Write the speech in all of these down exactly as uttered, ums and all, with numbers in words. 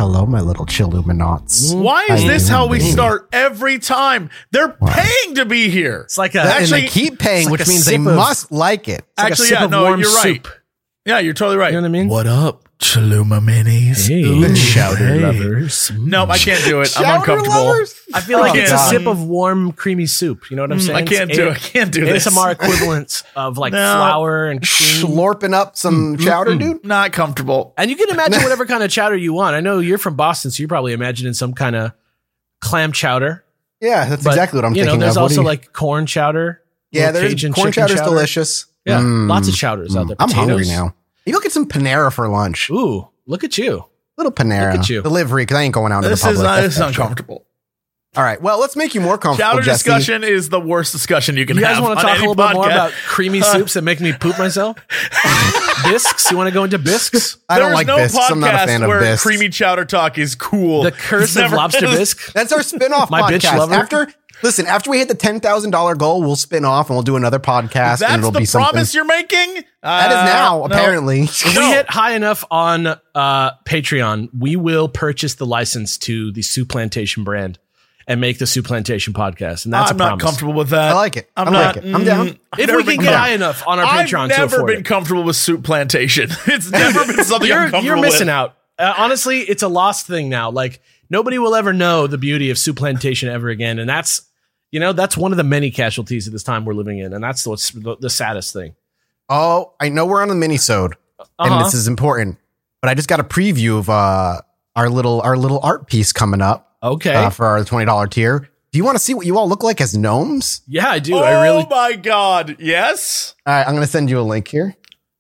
Hello, my little Chilluminauts. Why is How this you how we doing? start every time? They're Wow. paying to be here. It's like a And Actually- they keep paying, it's like which a means they sip of- must like it. like a Actually, sip yeah, of no, warm you're right. soup. Yeah, you're totally right. You know what I mean? What up, Chaluma Minis? Hey, chowder Hey. lovers. No, I can't do it. I'm Chowder uncomfortable. lovers? I feel like Oh, it's God. a sip of warm, creamy soup. You know what I'm Mm, saying? I can't It's do A- it. I can't do A this. S M R equivalents of like No. flour and cream. Slurping up some chowder, dude. Not comfortable. And you can imagine whatever kind of chowder you want. I know you're from Boston, so you're probably imagining some kind of clam chowder. Yeah, that's But, exactly what I'm you thinking know, there's of. What do also you- like corn chowder. yeah, little there's Cajun corn chicken chowder's chowder. delicious. Yeah, Mm, lots of chowders out there. I'm hungry Potatoes. now. You look at some Panera for lunch. Ooh, look at you. Little Panera Look at you. delivery because I ain't going out to This the public. is not, That's this is extra. uncomfortable. All right, well, let's make you more comfortable. Chowder Jesse. discussion is the worst discussion you can You guys have. want on to talk a any little bit more podcast. about creamy soups that make me poop myself? Bisques? You want to go into bisques? I don't There's like no bisques. podcast I'm not a fan of where bisques. creamy chowder talk is cool. The curse It's of never- lobster bisque. That's our spin-off My bitch podcast. lover. After listen, after we hit the ten thousand dollar goal, we'll spin off and we'll do another podcast. and That's it'll the be something. promise you're making? That is Uh, now no. apparently. If we hit high enough on uh, Patreon, we will purchase the license to the Soup Plantation brand and make the Soup Plantation podcast. And that's I'm a not promise. comfortable with that. I like it. I'm I not, like it. I'm down. mm, I've If never we can been get com- high enough on our I've Patreon to never afford been it. comfortable with Soup Plantation. It's never been something I'm You're, comfortable you're missing with. out. Uh, honestly, it's a lost thing now. Like nobody will ever know the beauty of Soup Plantation ever again. And that's, you know, that's one of the many casualties of this time we're living in. And that's what's the, the saddest thing. Oh, I know we're on the mini-sode, and Uh-huh. this is important, but I just got a preview of uh, our little our little art piece coming up Okay. uh, for our twenty dollar tier. Do you want to see what you all look like as gnomes? yeah, I do. Oh I really. my God. Yes. All right, I'm going to send you a link here.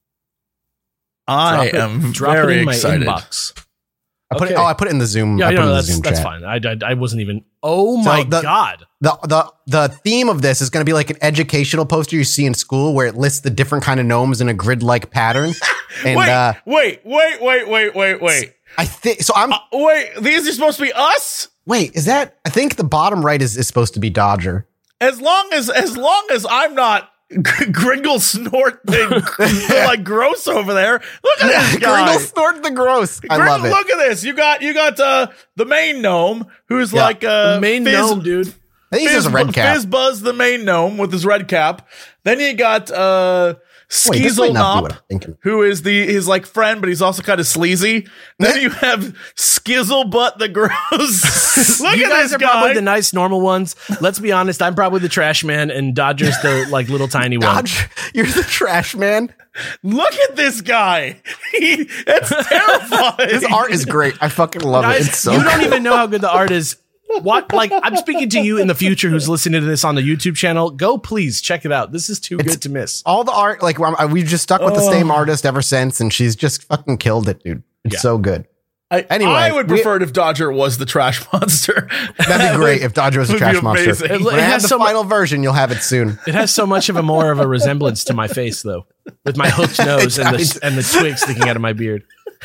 I Drop it- am drop very it in my excited. inbox. I put Okay. it. Oh, I put it in the Zoom. Yeah, I you put it know, in the that's Zoom that's chat. fine. I, I I wasn't even. Oh So my the- God. The, the the theme of this is going to be like an educational poster you see in school where it lists the different kind of gnomes in a grid like pattern. And wait, uh, wait, wait, wait, wait, wait, wait. I think so. I'm Uh, wait, these are supposed to be us? wait. Is that? I think the bottom right is, is supposed to be Dodger. As long as as long as I'm not Gringle Snort thing like gross over there. Look at this guy. Gringle Snort the Gross. I Gringle, love it. look at this. You got you got uh the main gnome who's Yeah. like uh The main Fizz- gnome, dude. I think he's Fizz, just a red cap. Fizz Buzz, the main gnome with his red cap. Then you got uh Wait, this might not be Skizzle what I'm thinking. who is the his like friend, but he's also kind of sleazy. Then you have Skizzle Butt the Gross. Look You at guys this are guy. probably the nice normal ones. Let's be honest. I'm probably the trash man, and Dodger's the like little tiny one. Dodge, you're the trash man. Look at this guy. He, it's terrifying. His art is great. I fucking love Guys, it. It's so you don't good. even know how good the art is. What? Like, I'm speaking to you in the future who's listening to this on the YouTube channel. Go, please check it out. This is too good to miss. all the art. Like I'm- we've just stuck with the Oh. same artist ever since, and she's just fucking killed it, dude. It's Yeah. so good. I, Anyway, I would we- prefer it if Dodger was the trash monster. That'd be great if Dodger was a would be trash monster. amazing. It- When it I have has the so mu- final version, you'll have it soon. It has so much of a more of a resemblance to my face, though, with my hooked nose and does. the and the twig sticking out of my beard.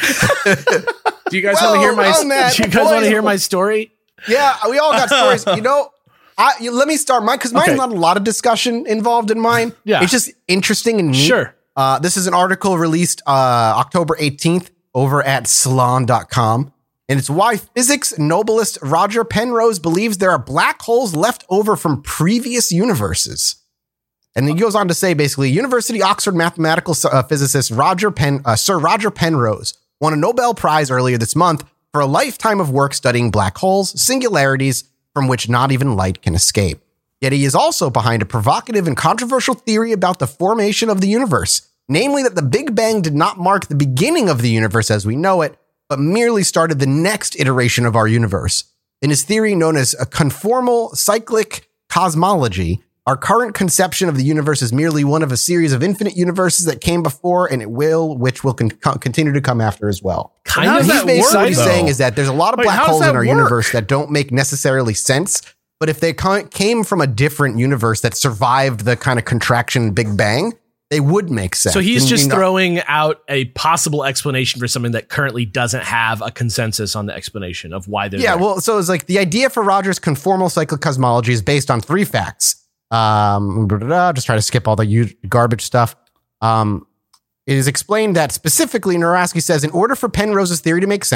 Do you guys Well, want to hear my? on that Do you guys want point- to hear my story? Yeah, we all got stories. You know, I you, let me start mine because mine's Okay. not a lot of discussion involved in mine. Yeah. It's just interesting and neat. Sure. Uh, this is an article released uh, October eighteenth over at salon dot com. And it's why physics nobelist Roger Penrose believes there are black holes left over from previous universes. And he goes on to say, basically, University Oxford mathematical uh, physicist Roger Pen, uh, Sir Roger Penrose won a Nobel Prize earlier this month for a lifetime of work studying black holes, singularities from which not even light can escape. Yet he is also behind a provocative and controversial theory about the formation of the universe, namely that the Big Bang did not mark the beginning of the universe as we know it, but merely started the next iteration of our universe. In his theory known as a conformal cyclic cosmology, our current conception of the universe is merely one of a series of infinite universes that came before and it will, which will con- con- continue to come after as well. Kind How of does He's that basically work, though? saying is that there's a lot of Wait, black how does holes in that our work? universe that don't make necessarily sense. But if they ca- came from a different universe that survived the kind of contraction Big Bang, they would make sense. So he's And, just you know, throwing out a possible explanation for something that currently doesn't have a consensus on the explanation of why they're Yeah, there. well, so it's like the idea for Roger's conformal cyclic cosmology is based on three facts. Um, blah, blah, blah, just try to skip all the u- garbage stuff. Um, it is explained that specifically, Naraski says, in order for Penrose's theory to make sense,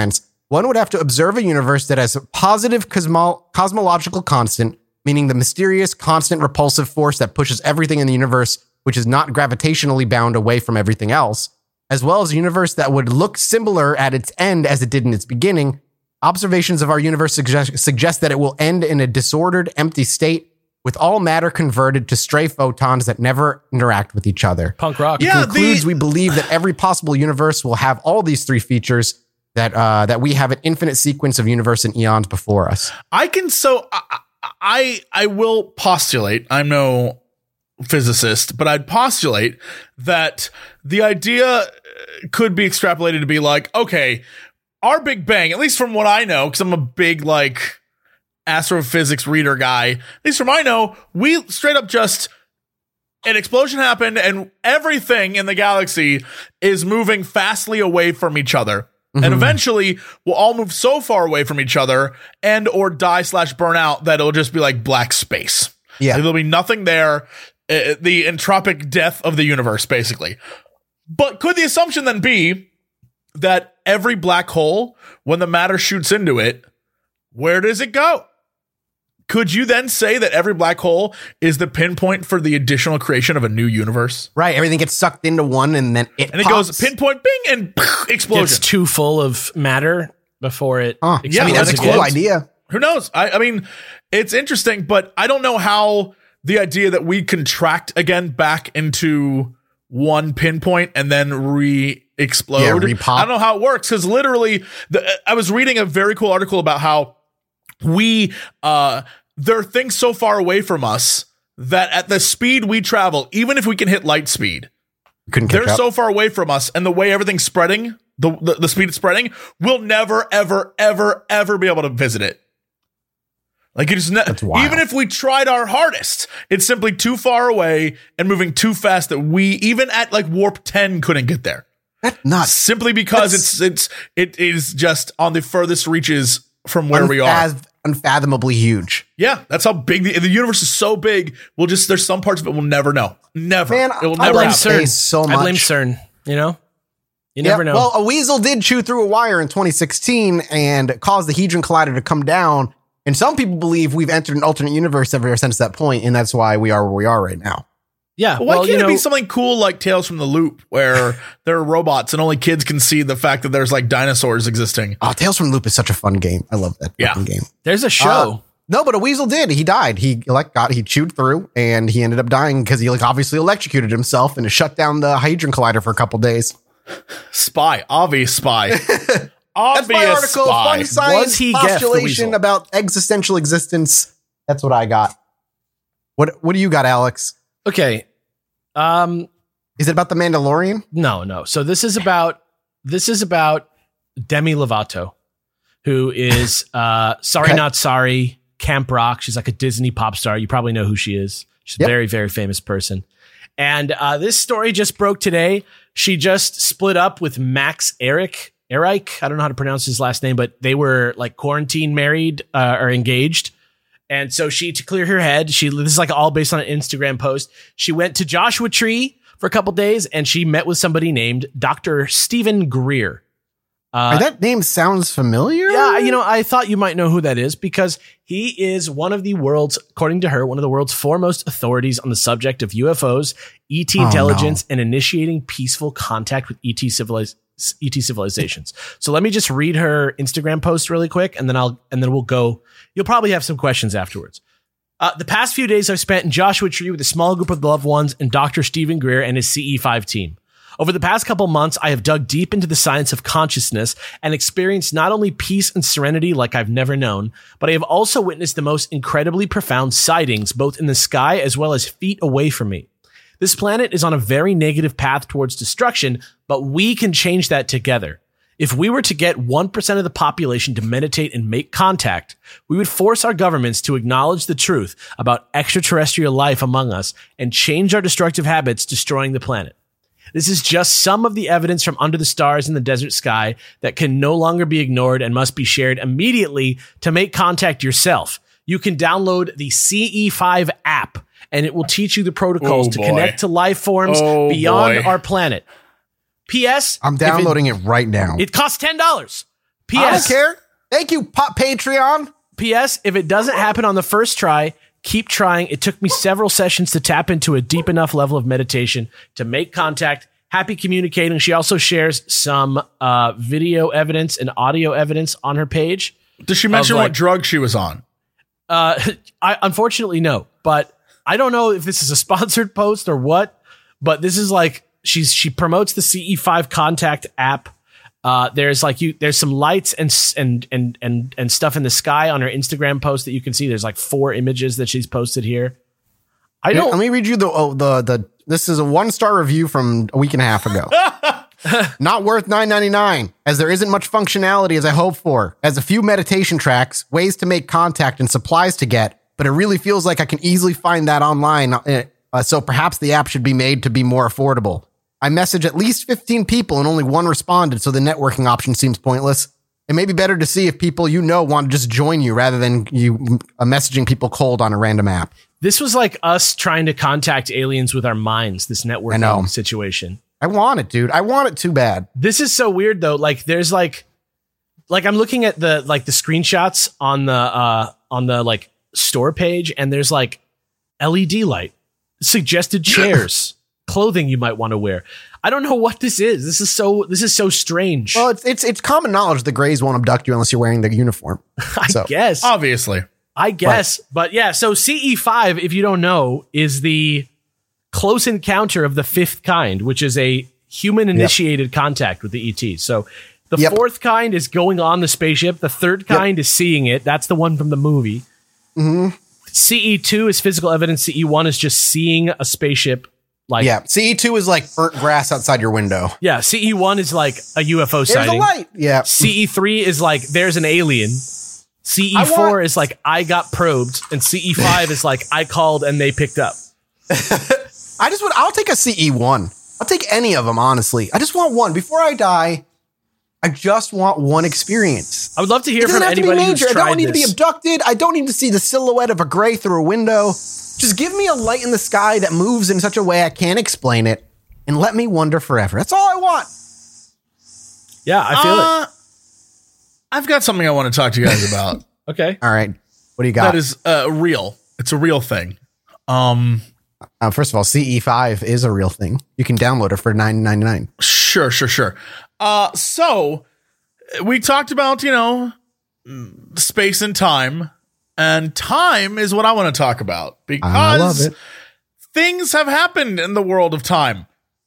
one would have to observe a universe that has a positive cosmo- cosmological constant, meaning the mysterious, constant, repulsive force that pushes everything in the universe, which is not gravitationally bound away from everything else, as well as a universe that would look similar at its end as it did in its beginning. Observations of our universe suggest, suggest that it will end in a disordered, empty state, with all matter converted to stray photons that never interact with each other. Punk rock. It Yeah, concludes the- we believe that every possible universe will have all these three features, that uh, that we have an infinite sequence of universe and eons before us. I can so I, I I will postulate. I'm no physicist, but I'd postulate that the idea could be extrapolated to be like, okay, our Big Bang, at least from what I know, because I'm a big like astrophysics reader guy, at least from I know, we straight up just an explosion happened and everything in the galaxy is moving fastly away from each other. Mm-hmm. And eventually we'll all move so far away from each other and or die slash burn out that it'll just be like black space. Yeah. Like, there'll be nothing there. Uh, the entropic death of the universe, basically. But could the assumption then be that every black hole, when the matter shoots into it, where does it go? Could you then say that every black hole is the pinpoint for the additional creation of a new universe? Right. Everything gets sucked into one and then it And it pops. goes pinpoint, bing, and explosion. It's too full of matter before it. Huh. Yeah, I mean, that's a that's cool it. idea. Who knows? I, I mean, it's interesting, but I don't know how the idea that we contract again back into one pinpoint and then re-explode. Yeah, re-pop. I don't know how it works because literally, the, I was reading a very cool article about how we, uh, there are things so far away from us that at the speed we travel, even if we can hit light speed, Couldn't catch they're up. so far away from us, and the way everything's spreading, the, the the speed it's spreading, we'll never, ever, ever, ever be able to visit it. Like it's ne- wild. even if we tried our hardest, it's simply too far away and moving too fast that we even at like warp ten couldn't get there. That's nuts. Simply because That's- it's it's it is just on the furthest reaches from where we are. Unfath- Unfathomably huge. Yeah, that's how big the, the universe is. So big. We'll just there's some parts of it we'll never know. Never. Man, it will I never blame happen. CERN. Space so I blame much. CERN. You know, you Yeah, never know. Well, a weasel did chew through a wire in twenty sixteen and caused the Hadron Collider to come down. And some people believe we've entered an alternate universe ever since that point, and that's why we are where we are right now. yeah. Well, why well, can't you know, it be something cool like Tales from the Loop, where there are robots and only kids can see the fact that there's like dinosaurs existing? Oh, Tales from the Loop is such a fun game. I love that Yeah. fucking game. there's a show. Uh, no, but a weasel did. He died. He like got he chewed through, and he ended up dying because he like obviously electrocuted himself and it shut down the Hadron Collider for a couple days. Spy, obvious spy, That's obvious my article. spy. Fun science Was he Geth the postulation weasel? about existential existence. That's what I got. What What do you got, Alex? Okay. Um. Is it about the Mandalorian? No. No. So this is about this is about Demi Lovato, who is uh sorry Okay. not sorry Camp Rock. She's like a Disney pop star. You probably know who she is. She's Yep. a very very famous person. And uh, this story just broke today. She just split up with Max Eric. Eric, I don't know how to pronounce his last name, but they were like quarantine married uh, or engaged. And so she, to clear her head, she this is like all based on an Instagram post. She went to Joshua Tree for a couple days and she met with somebody named Doctor Stephen Greer. Uh, that name sounds familiar. yeah, you know, I thought you might know who that is because he is one of the world's, according to her, one of the world's foremost authorities on the subject of U F Os, E T Oh, intelligence, and initiating peaceful contact with E T civiliz- E T civilizations. So let me just read her Instagram post really quick, and then I'll and then we'll go. You'll probably have some questions afterwards. Uh, the past few days I've spent in Joshua Tree with a small group of loved ones and Doctor Stephen Greer and his C E five team. Over the past couple months, I have dug deep into the science of consciousness and experienced not only peace and serenity like I've never known, but I have also witnessed the most incredibly profound sightings, both in the sky as well as feet away from me. This planet is on a very negative path towards destruction, but we can change that together. If we were to get one percent of the population to meditate and make contact, we would force our governments to acknowledge the truth about extraterrestrial life among us and change our destructive habits, destroying the planet. This is just some of the evidence from under the stars in the desert sky that can no longer be ignored and must be shared immediately to make contact yourself. You can download the C E five app and it will teach you the protocols Oh, to boy. connect to life forms Oh, beyond boy. our planet. P S. I'm if it- downloading it, right now. It costs ten dollars. P I don't S. care. Thank you, Pop Patreon. P S. If it doesn't happen on the first try, keep trying. It took me several sessions to tap into a deep enough level of meditation to make contact. Happy communicating. She also shares some uh, video evidence and audio evidence on her page. Does she mention like, what drug she was on? Uh, I unfortunately no, but I don't know if this is a sponsored post or what. But this is like she's she promotes the C E five Contact app. Uh, there's like you there's some lights and and and and and stuff in the sky on her Instagram post that you can see. There's like four images that she's posted here. I don't. Let me read you the oh, the the. This is a one star review from a week and a half ago. Not worth nine ninety-nine, as there isn't much functionality as I hoped for. Has a few meditation tracks, ways to make contact, and supplies to get, but it really feels like I can easily find that online. Uh, so perhaps the app should be made to be more affordable. I messaged at least fifteen people and only one responded, so the networking option seems pointless. It may be better to see if people you know want to just join you rather than you uh, messaging people cold on a random app. This was like us trying to contact aliens with our minds, this networking situation. I want it, dude. I want it too bad. This is so weird though. Like there's like like I'm looking at the like the screenshots on the uh on the like store page, and there's like L E D light, suggested chairs, clothing you might want to wear. I don't know what this is. This is so this is so strange. Well, it's it's it's common knowledge the Greys won't abduct you unless you're wearing the uniform. I So. guess. Obviously. I guess. But, but yeah, so C E five, if you don't know, is the close encounter of the fifth kind, which is a human initiated yep. contact with the E T. So the yep. fourth kind is going on the spaceship. The third kind yep. is seeing it. That's the one from the movie. Mm-hmm. C E two is physical evidence. C E one is just seeing a spaceship. Like, yeah, C E two is like burnt grass outside your window. Yeah, C E one is like a U F O There's sighting. a light. Yeah. C E three is like there's an alien. C E four want- is like I got probed, and C E five is like I called and they picked up. I just would. I'll take a C E one. I'll take any of them, honestly. I just want one before I die. I just want one experience. I would love to hear it from have anybody to be major. who's tried I don't need this. to be abducted. I don't need to see the silhouette of a gray through a window. Just give me a light in the sky that moves in such a way I can't explain it, and let me wonder forever. That's all I want. Yeah, I feel uh, it. I've got something I want to talk to you guys about. Okay. All right. What do you got? That is uh, real. It's a real thing. Um, uh, first of all, C E five is a real thing. You can download it for nine ninety-nine. Sure, sure, sure. Uh, so we talked about, you know, space and time, and time is what I want to talk about because I love it. Things have happened in the world of time.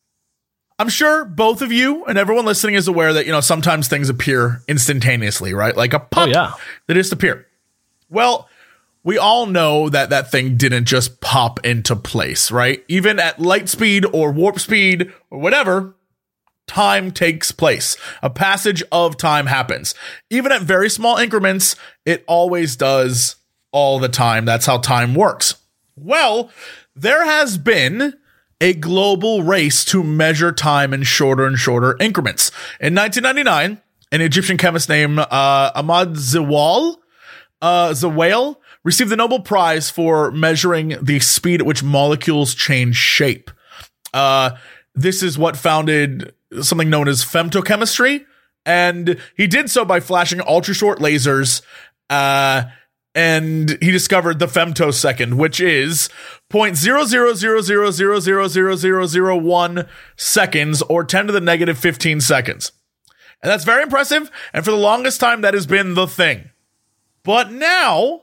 I'm sure both of you and everyone listening is aware that, you know, sometimes things appear instantaneously, right? Like a pop oh, yeah. that just appear. Well, we all know that that thing didn't just pop into place, right? Even at light speed or warp speed or whatever, time takes place. A passage of time happens. Even at very small increments, it always does all the time. That's how time works. Well, there has been a global race to measure time in shorter and shorter increments. In nineteen ninety-nine, an Egyptian chemist named uh, Ahmad Zewail, uh, Zewail received the Nobel Prize for measuring the speed at which molecules change shape. Uh, this is what founded something known as femtochemistry, and he did so by flashing ultra-short lasers, uh, and he discovered the femtosecond, which is zero point zero zero zero zero zero zero zero zero zero one seconds, or ten to the negative fifteen seconds. And that's very impressive, and for the longest time, that has been the thing. But now,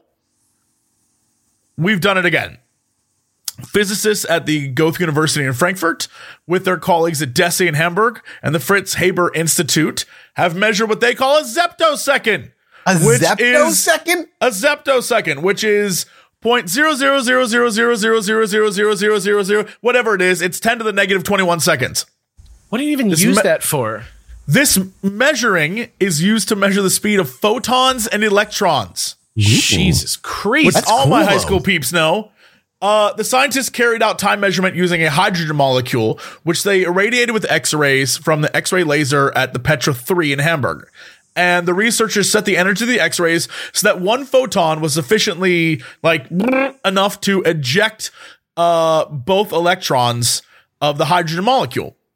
we've done it again. Physicists at the Goethe University in Frankfurt, with their colleagues at D E S I in Hamburg and the Fritz Haber Institute, have measured what they call a zeptosecond. A which zeptosecond? A zeptosecond, which is zero point zero zero zero zero zero zero zero zero zero zero zero zero, whatever it is. It's ten to the negative twenty-one seconds. What do you even This use me- that for? This measuring is used to measure the speed of photons and electrons, Jesus Christ. which all my cool, high though. school peeps know. Uh, the scientists carried out time measurement using a hydrogen molecule, which they irradiated with X-rays from the X-ray laser at the Petra three in Hamburg. And the researchers set the energy of the X-rays so that one photon was sufficiently like enough to eject uh, both electrons of the hydrogen molecule.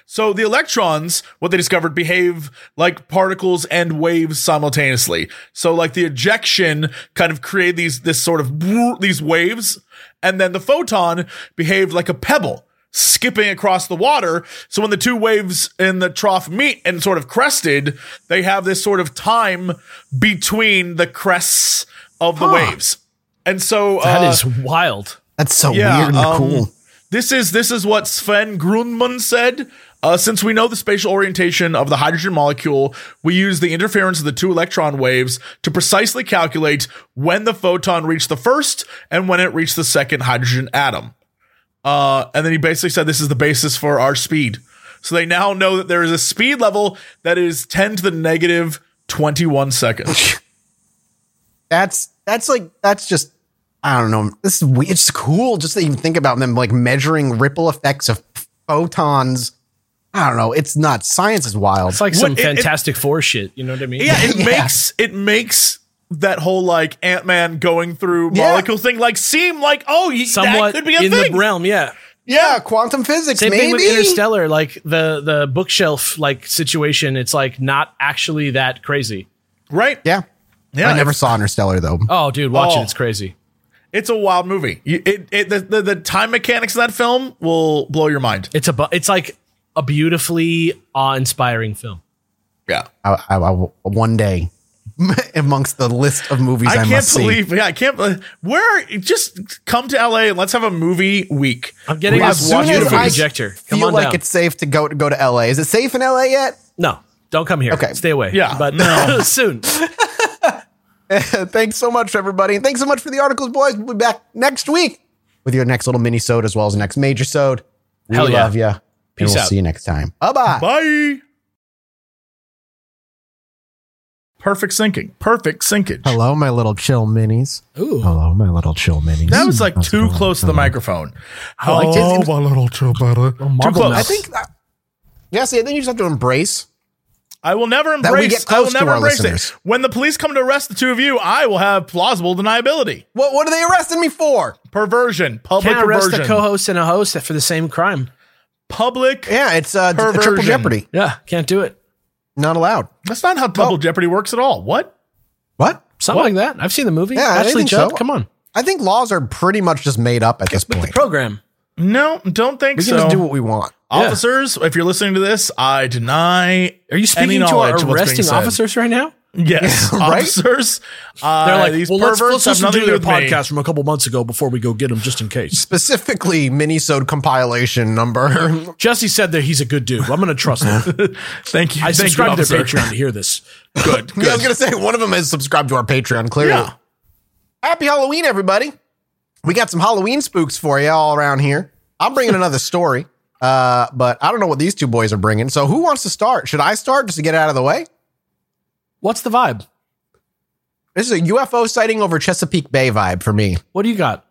So the electrons, what they discovered, behave like particles and waves simultaneously. So like the ejection kind of created these, this sort of, these waves. And then the photon behaved like a pebble skipping across the water. So when the two waves in the trough meet and sort of crested, they have this sort of time between the crests of the huh. waves. And so that uh, is wild. That's so yeah, weird and um, cool. This is this is what Sven Grundmann said. Uh, since we know the spatial orientation of the hydrogen molecule, we use the interference of the two electron waves to precisely calculate when the photon reached the first and when it reached the second hydrogen atom. Uh, and then he basically said this is the basis for our speed. So they now know that there is a speed level that is ten to the negative twenty-one seconds. That's that's like that's just I don't know. This is weird. It's cool just to even think about them like measuring ripple effects of photons. I don't know. It's nuts. Science is wild. It's like some What- it- Fantastic Four shit. You know what I mean? Yeah, it Yeah. makes it makes that whole like Ant-Man going through Yeah. molecule thing like seem like oh y- Somewhat that could be a in thing. the realm. Yeah. Yeah, quantum physics. Same maybe. thing with Interstellar. Like the the bookshelf like situation. It's like not actually that crazy. Right? Yeah, Yeah. I never it's, saw Interstellar though. Oh, dude, watch Oh. it. It's crazy. it's a wild movie. You, it, it the, the the time mechanics of that film will blow your mind. It's a bu- it's like a beautifully awe-inspiring film. Yeah. I, I, I will- one day amongst the list of movies I, I can't must believe, yeah, I can't believe, where, just come to L A and let's have a movie week. I'm getting We a just watch beautiful movies. projector. see. Come Feel on like down. it's safe to go to go to L A. Is it safe in L A yet? No, don't come here. Okay. Stay away. Yeah, but no. soon. Thanks so much, everybody. And thanks so much for the articles, boys. We'll be back next week with your next little mini-sode as well as the next major sode. We Hell yeah. love you. Peace and we'll out. see you next time. Bye-bye. Bye. Perfect syncing. Perfect syncage. Hello, my little chill minis. Ooh. Hello, my little chill minis. That was like How's it too going? close to the microphone. I liked it. my little chill buddy. Too Marble close. Mouse. I think that, yeah, see, I think you just have to embrace. I will never That we embrace. get I will close to never our embrace listeners. it. When the police come to arrest the two of you, I will have plausible deniability. What What are they arresting me for? Perversion. Public Can't arrest perversion. a co-host and a host for the same crime. Public. Yeah, it's uh, d- Perversion. triple jeopardy. Yeah, can't do it. Not allowed. That's not how double Oh. jeopardy works at all. What? What? Something What? like that. I've seen the movie. Yeah, I Ashley think Judd. so. Come on. I think laws are pretty much just made up at this point. Program. No, don't think We can so. just do what we want. Officers, if you're listening to this, I deny. Are you any speaking to our knowledge of what's being arresting said. officers right now? Yes, Right? officers. Uh, They're like, these well, let's, perverts let's have listen nothing to to their do with me. podcast from a couple months ago before we go get them, just in case. Specifically, mini-sode compilation number. Jesse said that he's a good dude. I'm going to trust him. Thank you. I Thank subscribe you, to their officer. Patreon to hear this. Good. Yeah, I was going to say, one of them has subscribed to our Patreon, clearly. Yeah. Happy Halloween, everybody. We got some Halloween spooks for you all around here. I'm bringing another story, uh, but I don't know what these two boys are bringing. So who wants to start? Should I start just to get it out of the way? What's the vibe? This is a U F O sighting over Chesapeake Bay vibe for me. What do you got?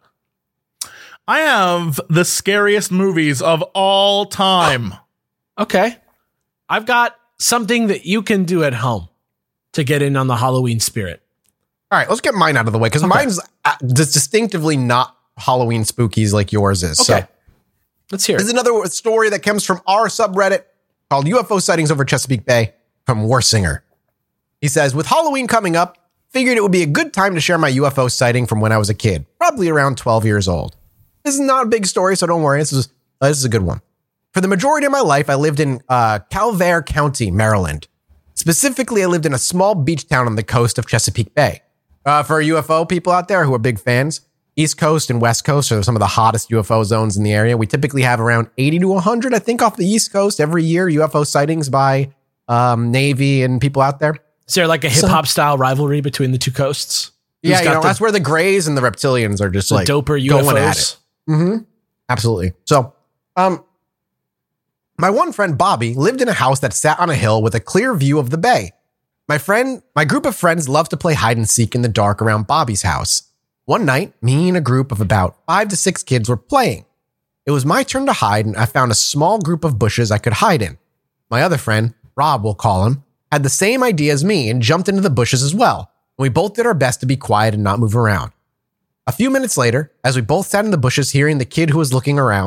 I have the scariest movies of all time. Okay. I've got something that you can do at home to get in on the Halloween spirit. All right, let's get mine out of the way because mine's uh, dis- distinctively not Halloween spookies like yours is. Okay. So Let's hear this is it. another story that comes from our subreddit called U F O Sightings Over Chesapeake Bay from Warsinger. He says, with Halloween coming up, figured it would be a good time to share my U F O sighting from when I was a kid, probably around twelve years old. This is not a big story, so don't worry. This is, uh, this is a good one. For the majority of my life, I lived in uh, Calvert County, Maryland. Specifically, I lived in a small beach town on the coast of Chesapeake Bay. Uh, for U F O people out there who are big fans, East Coast and West Coast are some of the hottest U F O zones in the area. We typically have around eighty to one hundred, I think, off the East Coast every year, U F O sightings by um, Navy and people out there. Is there like a hip hop style rivalry between the two coasts? Yeah, Who's you got know, the- that's where the Greys and the Reptilians are just The like doper U going at F Os. it. Mm-hmm. Absolutely. So, um, my one friend Bobby lived in a house that sat on a hill with a clear view of the bay. My friend, my group of friends loved to play hide and seek in the dark around Bobby's house. One night, me and a group of about five to six kids were playing. It was my turn to hide, and I found a small group of bushes I could hide in. My other friend, Rob, we'll call him, had the same idea as me and jumped into the bushes as well. We both did our best to be quiet and not move around. A few minutes later, as we both sat in the bushes hearing the kid who was looking around,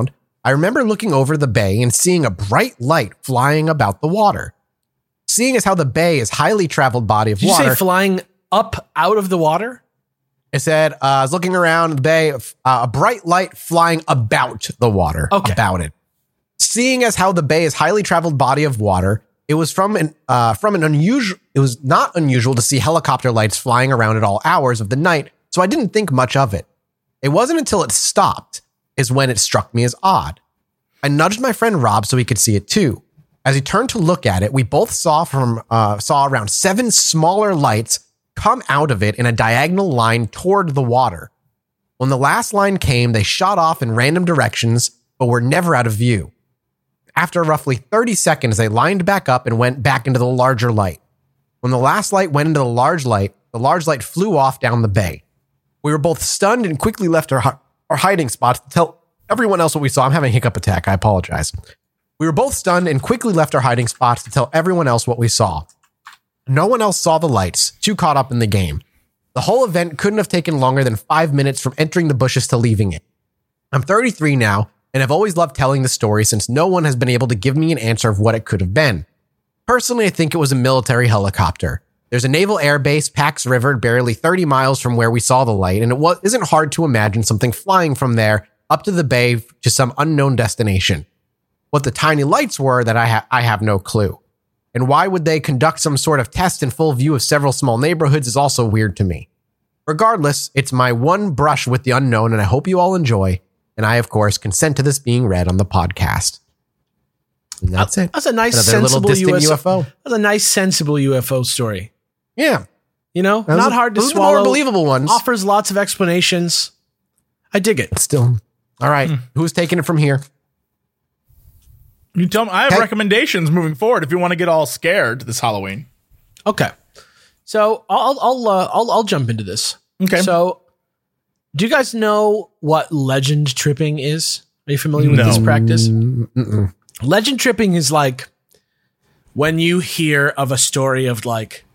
I remember looking over the bay and seeing a bright light flying about the water. Seeing as how the bay is highly traveled body of Did water. you say flying up out of the water? I said, uh, I was looking around the bay, uh, a bright light flying about the water. Okay. About it. Seeing as how the bay is highly traveled body of water, it was from an uh, from an unusual. It was not unusual to see helicopter lights flying around at all hours of the night, so I didn't think much of it. It wasn't until it stopped is when it struck me as odd. I nudged my friend Rob so he could see it too. As he turned to look at it, we both saw from uh, saw around seven smaller lights come out of it in a diagonal line toward the water. When the last line came, they shot off in random directions, but were never out of view. After roughly thirty seconds, they lined back up and went back into the larger light. When the last light went into the large light, the large light flew off down the bay. We were both stunned and quickly left our, our hiding spots to tell everyone else what we saw. I'm having a hiccup attack. I apologize. We were both stunned and quickly left our hiding spots to tell everyone else what we saw. No one else saw the lights, too caught up in the game. The whole event couldn't have taken longer than five minutes from entering the bushes to leaving it. I'm thirty-three now, and I've always loved telling the story since no one has been able to give me an answer of what it could have been. Personally, I think it was a military helicopter. There's a naval air base, Pax River, barely thirty miles from where we saw the light, and it wa- isn't hard to imagine something flying from there up to the bay to some unknown destination. What the tiny lights were that I, ha- I have no clue. And why would they conduct some sort of test in full view of several small neighborhoods is also weird to me. Regardless, it's my one brush with the unknown, and I hope you all enjoy. And I, of course, consent to this being read on the podcast. And that's it. That's a nice, Another sensible little distant U F O. U F O. That's a nice, sensible U F O story. Yeah. You know, Those not are- hard to those are the swallow. more believable ones. Offers lots of explanations. I dig it. Still. All right. Hmm. Who's taking it from here? You tell me. I have Okay. recommendations moving forward if you want to get all scared this Halloween. Okay, so I'll I'll uh, I'll I'll jump into this. Okay. So, do you guys know what legend tripping is? Are you familiar with No. this practice? Mm-mm. Legend tripping is like when you hear of a story of like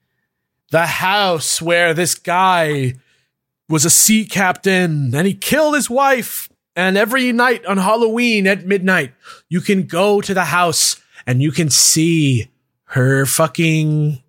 the house where this guy was a sea captain and he killed his wife. And every night on Halloween at midnight, you can go to the house and you can see her fucking,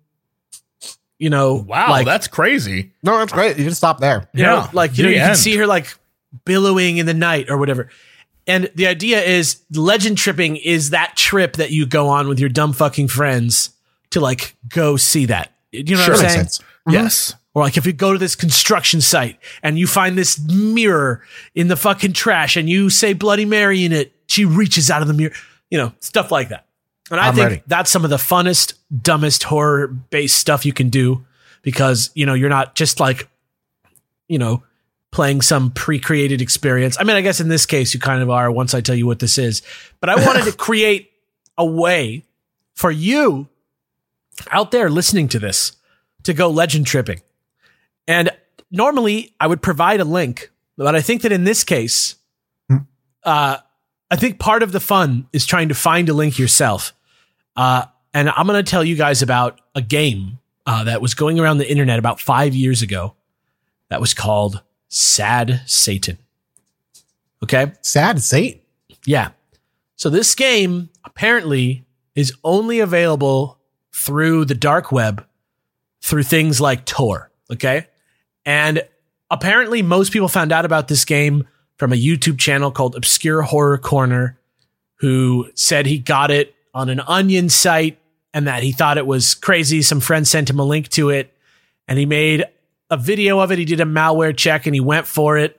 you know, Wow, like, that's crazy. No, that's great. You can stop there. you Yeah, know, like, you know, the you can end. see her like billowing in the night or whatever. And the idea is legend tripping is that trip that you go on with your dumb fucking friends to like go see that. You know Sure, what I'm makes saying? sense. Yes. Or like if you go to this construction site and you find this mirror in the fucking trash and you say Bloody Mary in it, she reaches out of the mirror, you know, stuff like that. And I I'm think ready. that's some of the funnest, dumbest horror based stuff you can do because, you know, you're not just like, you know, playing some pre-created experience. I mean, I guess in this case you kind of are once I tell you what this is, but I wanted to create a way for you out there listening to this to go legend tripping. And normally I would provide a link, but I think that in this case, uh, I think part of the fun is trying to find a link yourself. Uh, and I'm going to tell you guys about a game uh, that was going around the internet about five years ago that was called Sad Satan. Okay. Sad Satan. Yeah. So this game apparently is only available through the dark web through things like Tor. Okay. And apparently most people found out about this game from a YouTube channel called Obscure Horror Corner, who said he got it on an Onion site and that he thought it was crazy. Some friend sent him a link to it and he made a video of it. He did a malware check and he went for it.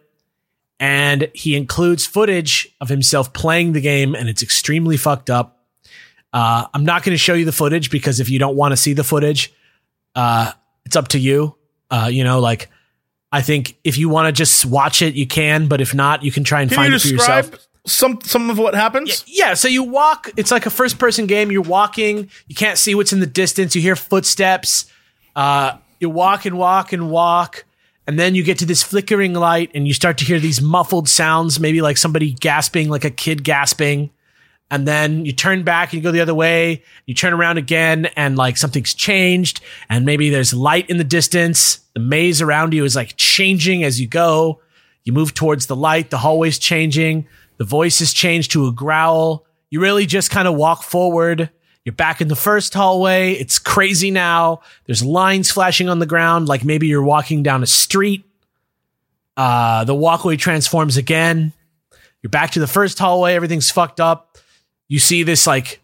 And he includes footage of himself playing the game and it's extremely fucked up. Uh, I'm not going to show you the footage because if you don't want to see the footage, uh, it's up to you. Uh, you know, like, I think if you want to just watch it, you can, but if not, you can try and Can find you it for describe yourself. some some of what happens? Yeah, so you walk, it's like a first person game. You're walking, you can't see what's in the distance. You hear footsteps. Uh, you walk and walk and walk. And then you get to this flickering light and you start to hear these muffled sounds, maybe like somebody gasping, like a kid gasping. And then you turn back and you go the other way. You turn around again and like something's changed. And maybe there's light in the distance. The maze around you is like changing as you go. You move towards the light. The hallway's changing. The voice is changed to a growl. You really just kind of walk forward. You're back in the first hallway. It's crazy now. There's lines flashing on the ground, like maybe you're walking down a street. Uh, the walkway transforms again. You're back to the first hallway. Everything's fucked up. You see this like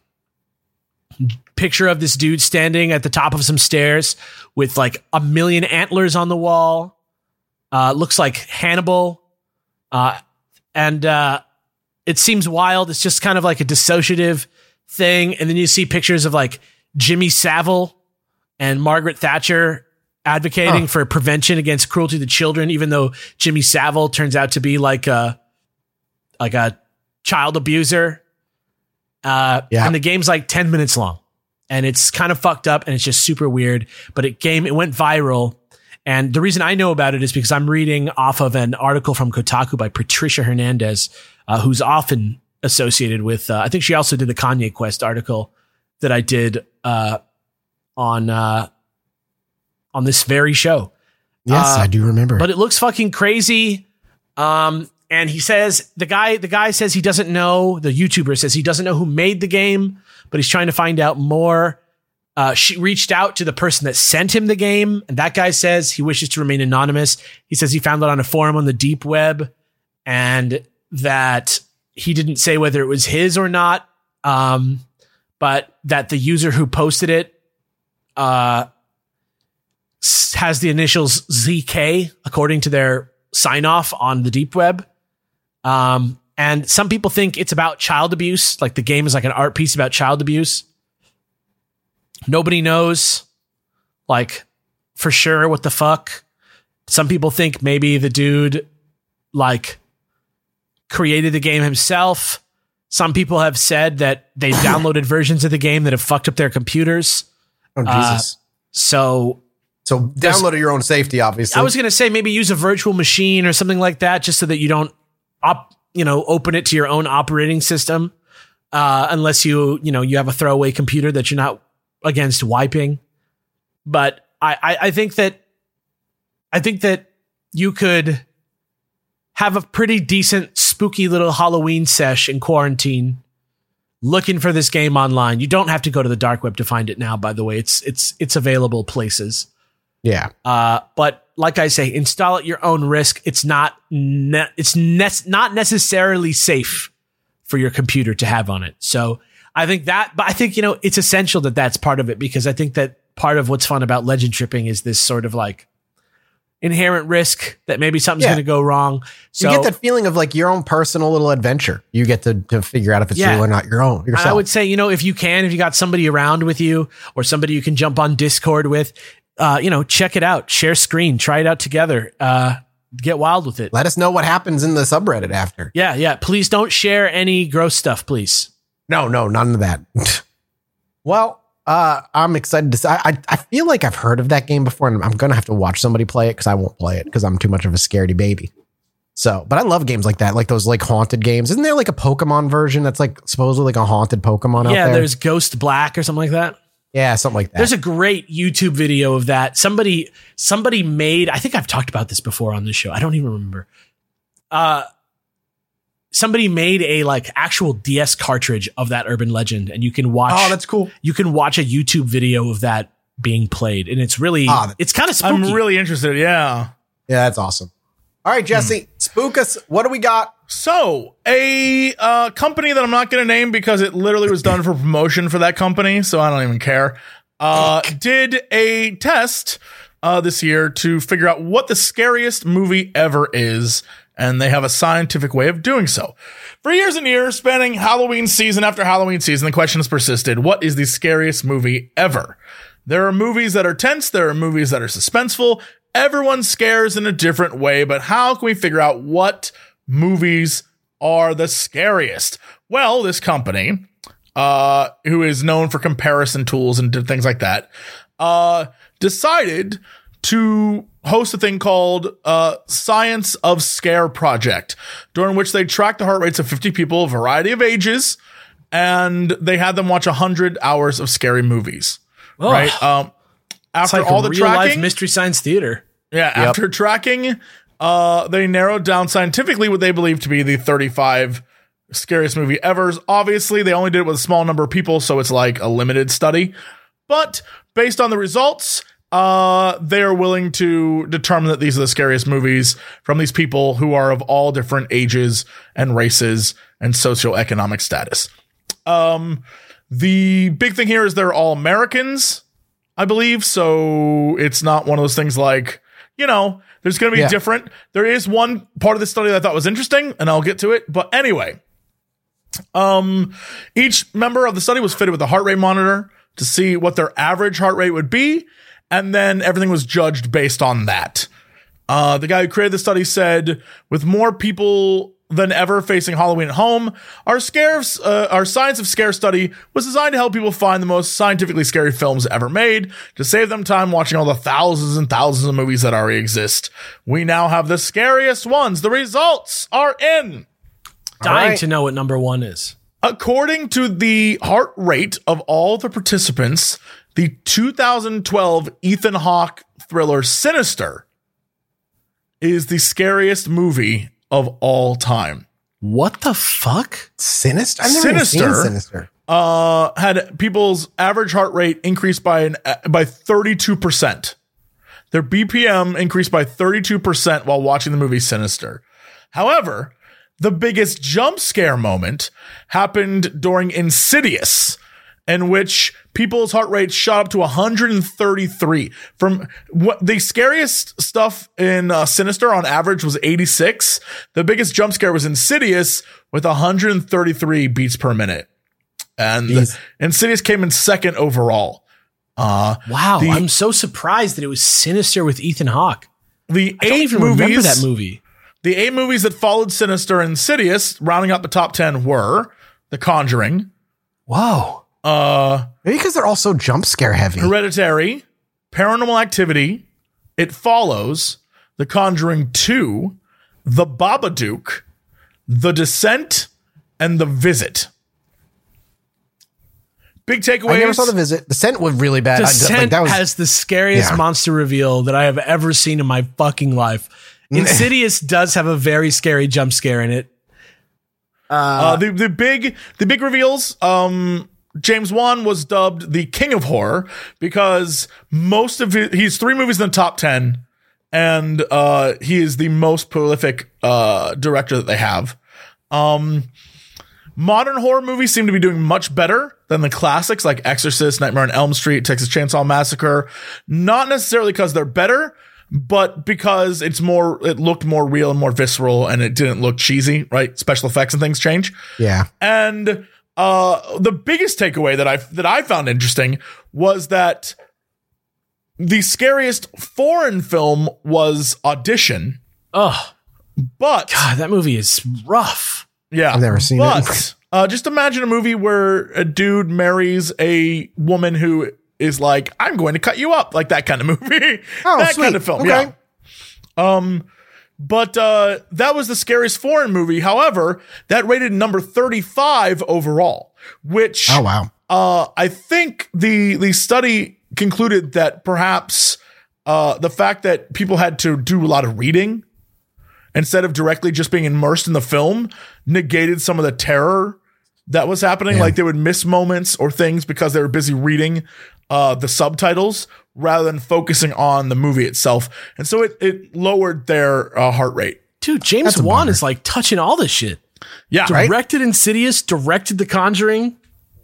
picture of this dude standing at the top of some stairs with like a million antlers on the wall. Uh, looks like Hannibal. Uh, and uh, it seems wild. It's just kind of like a dissociative thing. And then you see pictures of like Jimmy Savile and Margaret Thatcher advocating huh. for prevention against cruelty to children, even though Jimmy Savile turns out to be like a, like a child abuser. Uh, yeah. And the game's like ten minutes long and it's kind of fucked up and it's just super weird, but it game, it went viral. And the reason I know about it is because I'm reading off of an article from Kotaku by Patricia Hernandez, uh, who's often associated with, uh, I think she also did the Kanye Quest article that I did, uh, on, uh, on this very show. Yes, uh, I do remember. But it looks fucking crazy. Um, and he says, the guy, the guy says he doesn't know, the YouTuber says he doesn't know who made the game, but he's trying to find out more. Uh, she reached out to the person that sent him the game. And that guy says he wishes to remain anonymous. He says he found it on a forum on the deep web and that he didn't say whether it was his or not. Um, but that the user who posted it, uh, has the initials Z K according to their sign off on the deep web. Um, and some people think it's about child abuse. Like the game is like an art piece about child abuse. Nobody knows, like, for sure what the fuck. Some people think maybe the dude, like, created the game himself. Some people have said that they've downloaded versions of the game that have fucked up their computers. Oh, Jesus. Uh, so... So download at your own safety, obviously. I was going to say maybe use a virtual machine or something like that just so that you don't, op, you know, open it to your own operating system uh, unless you, you know, you have a throwaway computer that you're not against wiping. But I, I, I think that I think that you could have a pretty decent, spooky little Halloween sesh in quarantine looking for this game online. You don't have to go to the dark web to find it now, by the way. It's it's it's available places. Yeah. Uh, but like I say, install at your own risk. It's not ne- it's ne- not necessarily safe for your computer to have on it. So I think that, but I think, you know, it's essential that that's part of it, because I think that part of what's fun about legend tripping is this sort of like inherent risk that maybe something's Yeah. going to go wrong. So you get that feeling of like your own personal little adventure. You get to, to figure out if it's Yeah. real or not your own. Yourself. I would say, you know, if you can, if you got somebody around with you or somebody you can jump on Discord with, uh, you know, check it out, share screen, try it out together, uh, get wild with it. Let us know what happens in the subreddit after. Yeah. Yeah. Please don't share any gross stuff, please. No, no, none of that. Well, uh, I'm excited to say, I, I feel like I've heard of that game before, and I'm going to have to watch somebody play it because I won't play it because I'm too much of a scaredy baby. So, but I love games like that, like those like haunted games. Isn't there like a Pokemon version that's like supposedly like a haunted Pokemon out Yeah. there? There's Ghost Black or something like that. Yeah, something like that. There's a great YouTube video of that. Somebody, somebody made, I think I've talked about this before on this show. I don't even remember. Uh, somebody made a like actual D S cartridge of that urban legend, and you can watch. Oh, that's cool. You can watch a YouTube video of that being played, and it's really, Ah, that- it's kind of spooky. I'm really interested. Yeah. Yeah, that's awesome. All right, Jesse, spook us. What do we got? So, a uh, company that I'm not going to name because it literally was done for promotion for that company, so I don't even care, uh, did a test uh, this year to figure out what the scariest movie ever is, and they have a scientific way of doing so. For years and years, spanning Halloween season after Halloween season, the question has persisted: what is the scariest movie ever? There are movies that are tense, there are movies that are suspenseful. Everyone scares in a different way, but how can we figure out what movies are the scariest? Well, this company, uh, who is known for comparison tools and things like that, uh, decided to host a thing called uh, Science of Scare Project, during which they tracked the heart rates of fifty people, a variety of ages, and they had them watch one hundred hours of scary movies. Ugh. Right? Um, It's after like all the real life tracking, Mystery Science Theater. yeah, Yep. after tracking, uh, they narrowed down scientifically what they believe to be the thirty-five scariest movie ever. Obviously, they only did it with a small number of people, so it's like a limited study. But based on the results, uh, they are willing to determine that these are the scariest movies from these people who are of all different ages and races and socioeconomic status. Um, the big thing here is they're all Americans, I believe. So it's not one of those things like, you know, there's going to be Yeah. different. There is one part of the study that I thought was interesting, and I'll get to it. But anyway, um, each member of the study was fitted with a heart rate monitor to see what their average heart rate would be. And then everything was judged based on that. Uh, the guy who created the study said, with more people than ever facing Halloween at home, our scares, uh, our Science of Scare study was designed to help people find the most scientifically scary films ever made to save them time watching all the thousands and thousands of movies that already exist. We now have the scariest ones. The results are in. Dying right. to know what number one is. According to the heart rate of all the participants, the two thousand twelve Ethan Hawke thriller Sinister is the scariest movie of all time. What the fuck? Sinister? I've never even Sinister. seen Sinister. Uh, had people's average heart rate increased by an by thirty-two percent. Their B P M increased by thirty-two percent while watching the movie Sinister. However, the biggest jump scare moment happened during Insidious, in which people's heart rate shot up to one hundred thirty-three. From what the scariest stuff in uh, Sinister on average was eighty-six. The biggest jump scare was Insidious with one hundred thirty-three beats per minute. And Jeez. Insidious came in second overall. Uh, Wow, the, I'm so surprised that it was Sinister with Ethan Hawke. the I don't eight even movies, remember that movie. The eight movies that followed Sinister and Insidious, rounding out the top ten, were The Conjuring, Whoa. uh, Maybe because they're all so jump scare heavy. Hereditary, Paranormal Activity, It Follows, The Conjuring two, The Babadook, The Descent, and The Visit. Big takeaways. I never saw The Visit. Descent was really bad. I- Descent like, that was, has the scariest Yeah. monster reveal that I have ever seen in my fucking life. Insidious does have a very scary jump scare in it. Uh, the the big the big reveals. Um, James Wan was dubbed the King of Horror because most of his, he's three movies in the top ten, and uh, he is the most prolific uh, director that they have. Um, modern horror movies seem to be doing much better than the classics like Exorcist, Nightmare on Elm Street, Texas Chainsaw Massacre. Not necessarily because they're better, but because it's more, it looked more real and more visceral, and it didn't look cheesy, right? Special effects and things change. yeah. And uh, the biggest takeaway that I that I found interesting was that the scariest foreign film was Audition, Oh, but God, that movie is rough. yeah, I've never seen but, it. uh, just imagine a movie where a dude marries a woman who is like, I'm going to cut you up, like that kind of movie. Oh, that sweet. kind of film. Okay. Yeah. Um, but uh, that was the scariest foreign movie. However, that rated number thirty-five overall, which Oh, wow. uh, I think the the study concluded that perhaps uh, the fact that people had to do a lot of reading instead of directly just being immersed in the film negated some of the terror that was happening. Yeah. Like they would miss moments or things because they were busy reading uh, the subtitles rather than focusing on the movie itself. And so it, it lowered their uh, heart rate. Dude, James That's a Wan bummer. is like touching all this shit. Yeah. Right? Directed Insidious, directed The Conjuring.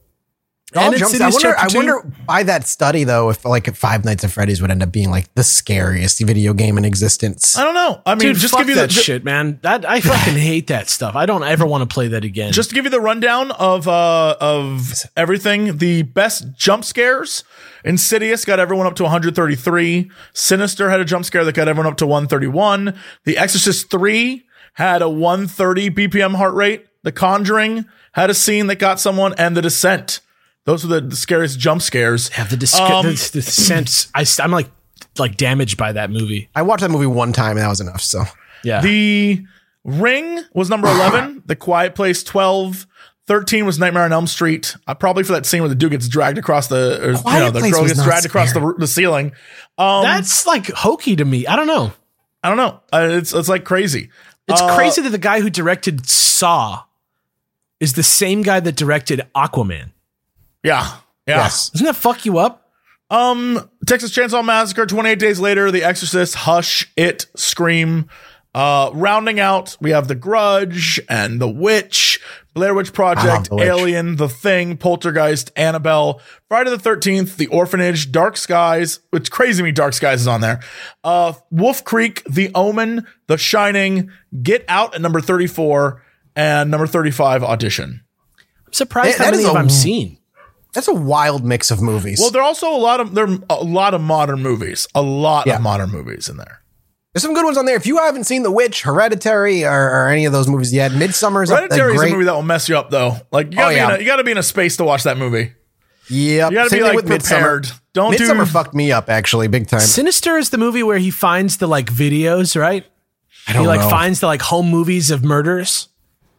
All And jumps- I Insidious wonder, I Chapter two. wonder by that study, though, if like Five Nights at Freddy's would end up being like the scariest video game in existence. I don't know. I mean, Dude, just fuck give you that the, shit, man. That I fucking hate that stuff. I don't ever want to play that again. Just to give you the rundown of uh of everything, the best jump scares. Insidious got everyone up to one hundred thirty-three. Sinister had a jump scare that got everyone up to one thirty-one. The Exorcist three had a one thirty B P M heart rate. The Conjuring had a scene that got someone, and The Descent. Those were the, the scariest jump scares. have the, dis- Um, the, the sense. I, I'm like like damaged by that movie. I watched that movie one time and that was enough. So Yeah. The Ring was number eleven. The Quiet Place twelve. thirteen was Nightmare on Elm Street. Uh, probably for that scene where the dude gets dragged across the, or, you Quiet know, the Place girl was gets not dragged across the, scary. the ceiling. Um, That's like hokey to me. I don't know. I don't know. Uh, it's it's like crazy. It's Uh, crazy that the guy who directed Saw is the same guy that directed Aquaman. Yeah. Yeah. Yes. Doesn't that fuck you up? Um, Texas Chainsaw Massacre, twenty-eight Days Later, The Exorcist, Hush, It, Scream. Uh, rounding out, we have The Grudge and The Witch, Blair Witch Project, The Witch. Alien, The Thing, Poltergeist, Annabelle, Friday the thirteenth, The Orphanage, Dark Skies, which crazy to me Dark Skies is on there. Uh, Wolf Creek, The Omen, The Shining, Get Out at number thirty-four, and number thirty-five, Audition. I'm surprised That- how that many is of a- I've seen. That's a wild mix of movies. Well, there are also a lot of there are a lot of modern movies, a lot Yeah. of modern movies in there. There's some good ones on there. If you haven't seen The Witch, Hereditary, or, or any of those movies yet, Midsummer's a, a Hereditary is a great. movie that will mess you up, though. Like you gotta, Oh, be, yeah. in a, you gotta be in a space to watch that movie. Yep. You gotta Same be thing like with prepared. Midsommar. Don't Midsummer do. fucked me up actually, big time. Sinister is the movie where he finds the like videos, right? I don't He like know. finds the like home movies of murders.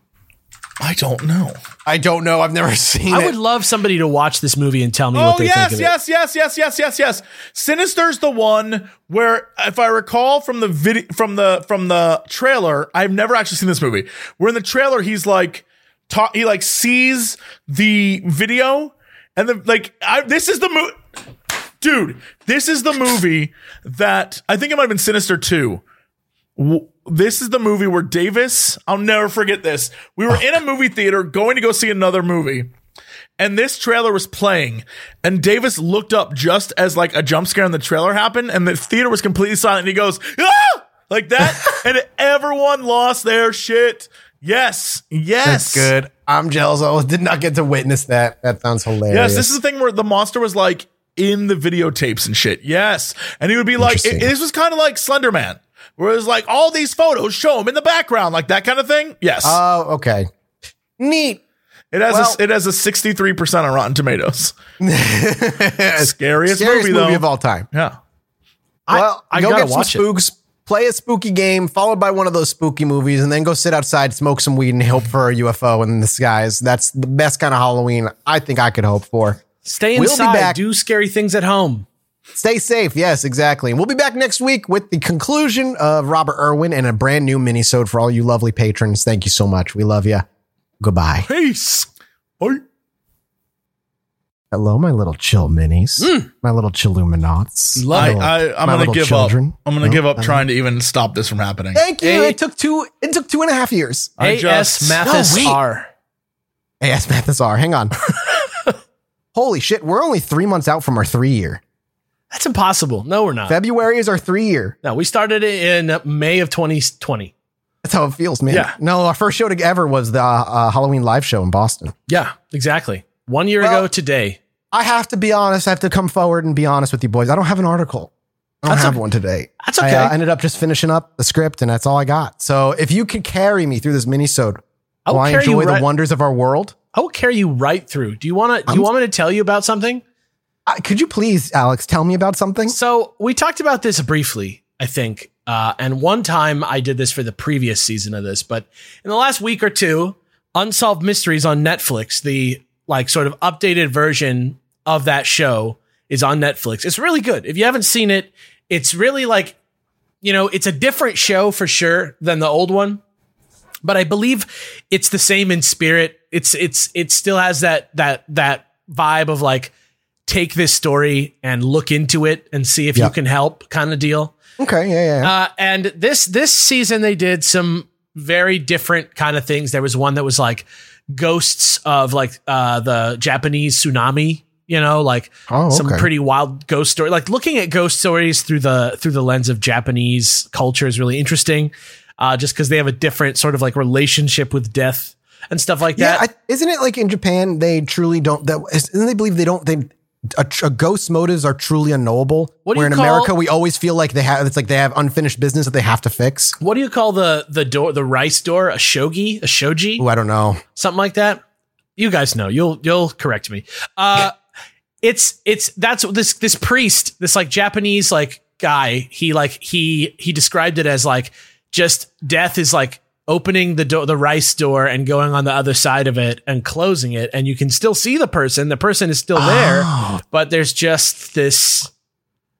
I don't know. I don't know. I've never seen I it. would love somebody to watch this movie and tell me Oh what they yes, think of yes, yes, yes, yes, yes, yes. Sinister's the one where, if I recall from the video, from the from the trailer, I've never actually seen this movie. Where in the trailer he's like, ta- he like sees the video, and the like. I, this is the movie, dude. This is the movie that I think it might have been Sinister two. W- This is the movie where Davis, I'll never forget this. We were in a movie theater going to go see another movie, and this trailer was playing, and Davis looked up just as like a jump scare in the trailer happened, and the theater was completely silent, and he goes, ah! Like that, and everyone lost their shit. Yes, yes. That's good. I'm jealous. I did not get to witness that. That sounds hilarious. Yes, this is the thing where the monster was like in the videotapes and shit. Yes, and he would be like, Interesting. it- this was kind of like Slender Man. Where it's like all these photos show him in the background, like that kind of thing. Yes, Oh, okay. Neat. it has well- a, it has a sixty-three percent on Rotten Tomatoes. Scariest, Scariest movie, though. of all time. Yeah, Well, I go gotta get some watch it. spooks, play a spooky game, followed by one of those spooky movies, and then go sit outside, smoke some weed, and hope for a U F O in the skies. That's the best kind of Halloween I think I could hope for. Stay We'll be inside. back. Do scary things at home. Stay safe. Yes, exactly. And we'll be back next week with the conclusion of Robert Irwin and a brand new mini-sode for all you lovely patrons. Thank you so much. We love you. Goodbye. peace. Bye. Hello, my little chill minis, my little chilluminauts. Love I, it. I, I'm My gonna little give children. up. I'm gonna No, give up I trying to even stop this from happening. Thank you. Hey. It took two. It took two and a half years. I A S just- Mathis No, wait. R. Hey, yes, Mathis R. Hang on. Holy shit, we're only three months out from our three year. That's impossible. No, we're not. February is our three year. No, we started it in May of twenty twenty. That's how it feels, man. Yeah. No, our first show to ever was the uh, Halloween live show in Boston. Yeah, exactly. One year Well- ago today. I have to be honest. I have to come forward and be honest with you boys. I don't have an article. I don't That's have okay. one today. That's I okay. uh, ended up just finishing up the script, and that's all I got. So if you can carry me through this mini-sode I will while I carry you enjoy the right- wonders of our world, I will carry you right through. Do you want to? Do you I'm- want me to tell you about something? uh, could you please, Alex, tell me about something? So we talked about this briefly, I think. Uh, and one time I did this for the previous season of this, but in the last week or two, Unsolved Mysteries on Netflix, the like sort of updated version of that show is on Netflix. It's really good. If you haven't seen it, it's really like, you know, it's a different show for sure than the old one, but I believe it's the same in spirit. It's, it's, it still has that, that, that vibe of like, take this story and look into it and see if Yeah. you can help kind of deal. Okay, yeah, yeah. yeah. Uh, and this this season they did some very different kind of things. There was one that was like ghosts of like uh, the Japanese tsunami. You know, like Oh, some okay. pretty wild ghost story. Like looking at ghost stories through the through the lens of Japanese culture is really interesting. Uh, just because they have a different sort of like relationship with death and stuff like yeah, that. I, isn't it like in Japan they truly don't? That isn't they believe they don't? They a, a ghost's motives are truly unknowable. What do where you in call- America we always feel like they have. It's like they have unfinished business that they have to fix. What do you call the the door the rice door? A shogi? A shoji? Oh, I don't know. Something like that. You guys know. You'll you'll correct me. Uh it's it's that's this this priest, this like Japanese like guy, he like he he described it as like just death is like opening the door the rice door and going on the other side of it and closing it, and you can still see the person. The person is still there, Oh. but there's just this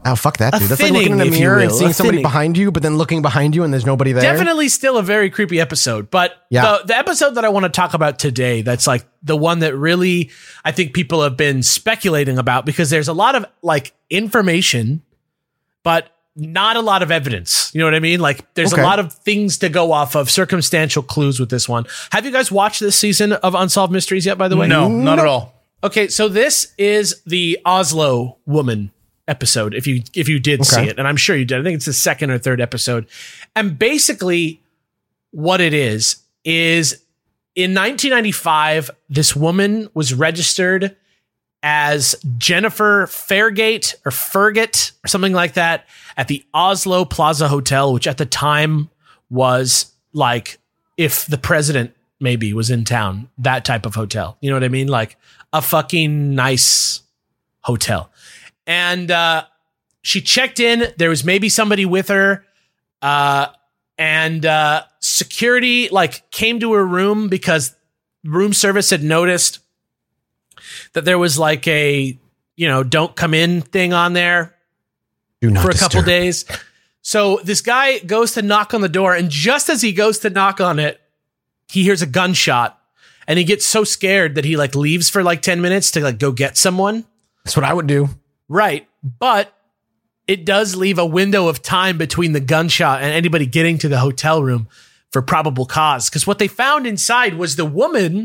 Oh, fuck that, A dude. That's like thinning, looking in a if you mirror and will, seeing a somebody thinning. behind you, but then looking behind you and there's nobody there. Definitely still a very creepy episode. But Yeah. the, the episode that I want to talk about today, that's like the one that really I think people have been speculating about, because there's a lot of like information, but not a lot of evidence. You know what I mean? Like there's Okay. a lot of things to go off of, circumstantial clues with this one. Have you guys watched this season of Unsolved Mysteries yet, by the way? No, not at all. Okay, so this is the Oslo woman episode, if you if you did see Okay. it, and I'm sure you did. I think it's the second or third episode. And basically what it is is in nineteen ninety-five, this woman was registered as Jennifer Fairgate or Fergate or something like that at the Oslo Plaza Hotel, which at the time was like if the president maybe was in town, that type of hotel. You know what I mean? Like a fucking nice hotel. And uh, she checked in. There was maybe somebody with her. Uh, and uh, security like came to her room because room service had noticed that there was like a, you know, don't come in thing on there Do not for a couple disturb. days. So this guy goes to knock on the door, and just as he goes to knock on it, he hears a gunshot, and he gets so scared that he like leaves for like ten minutes to like go get someone. That's what I would do. Right. But it does leave a window of time between the gunshot and anybody getting to the hotel room for probable cause. Because what they found inside was the woman,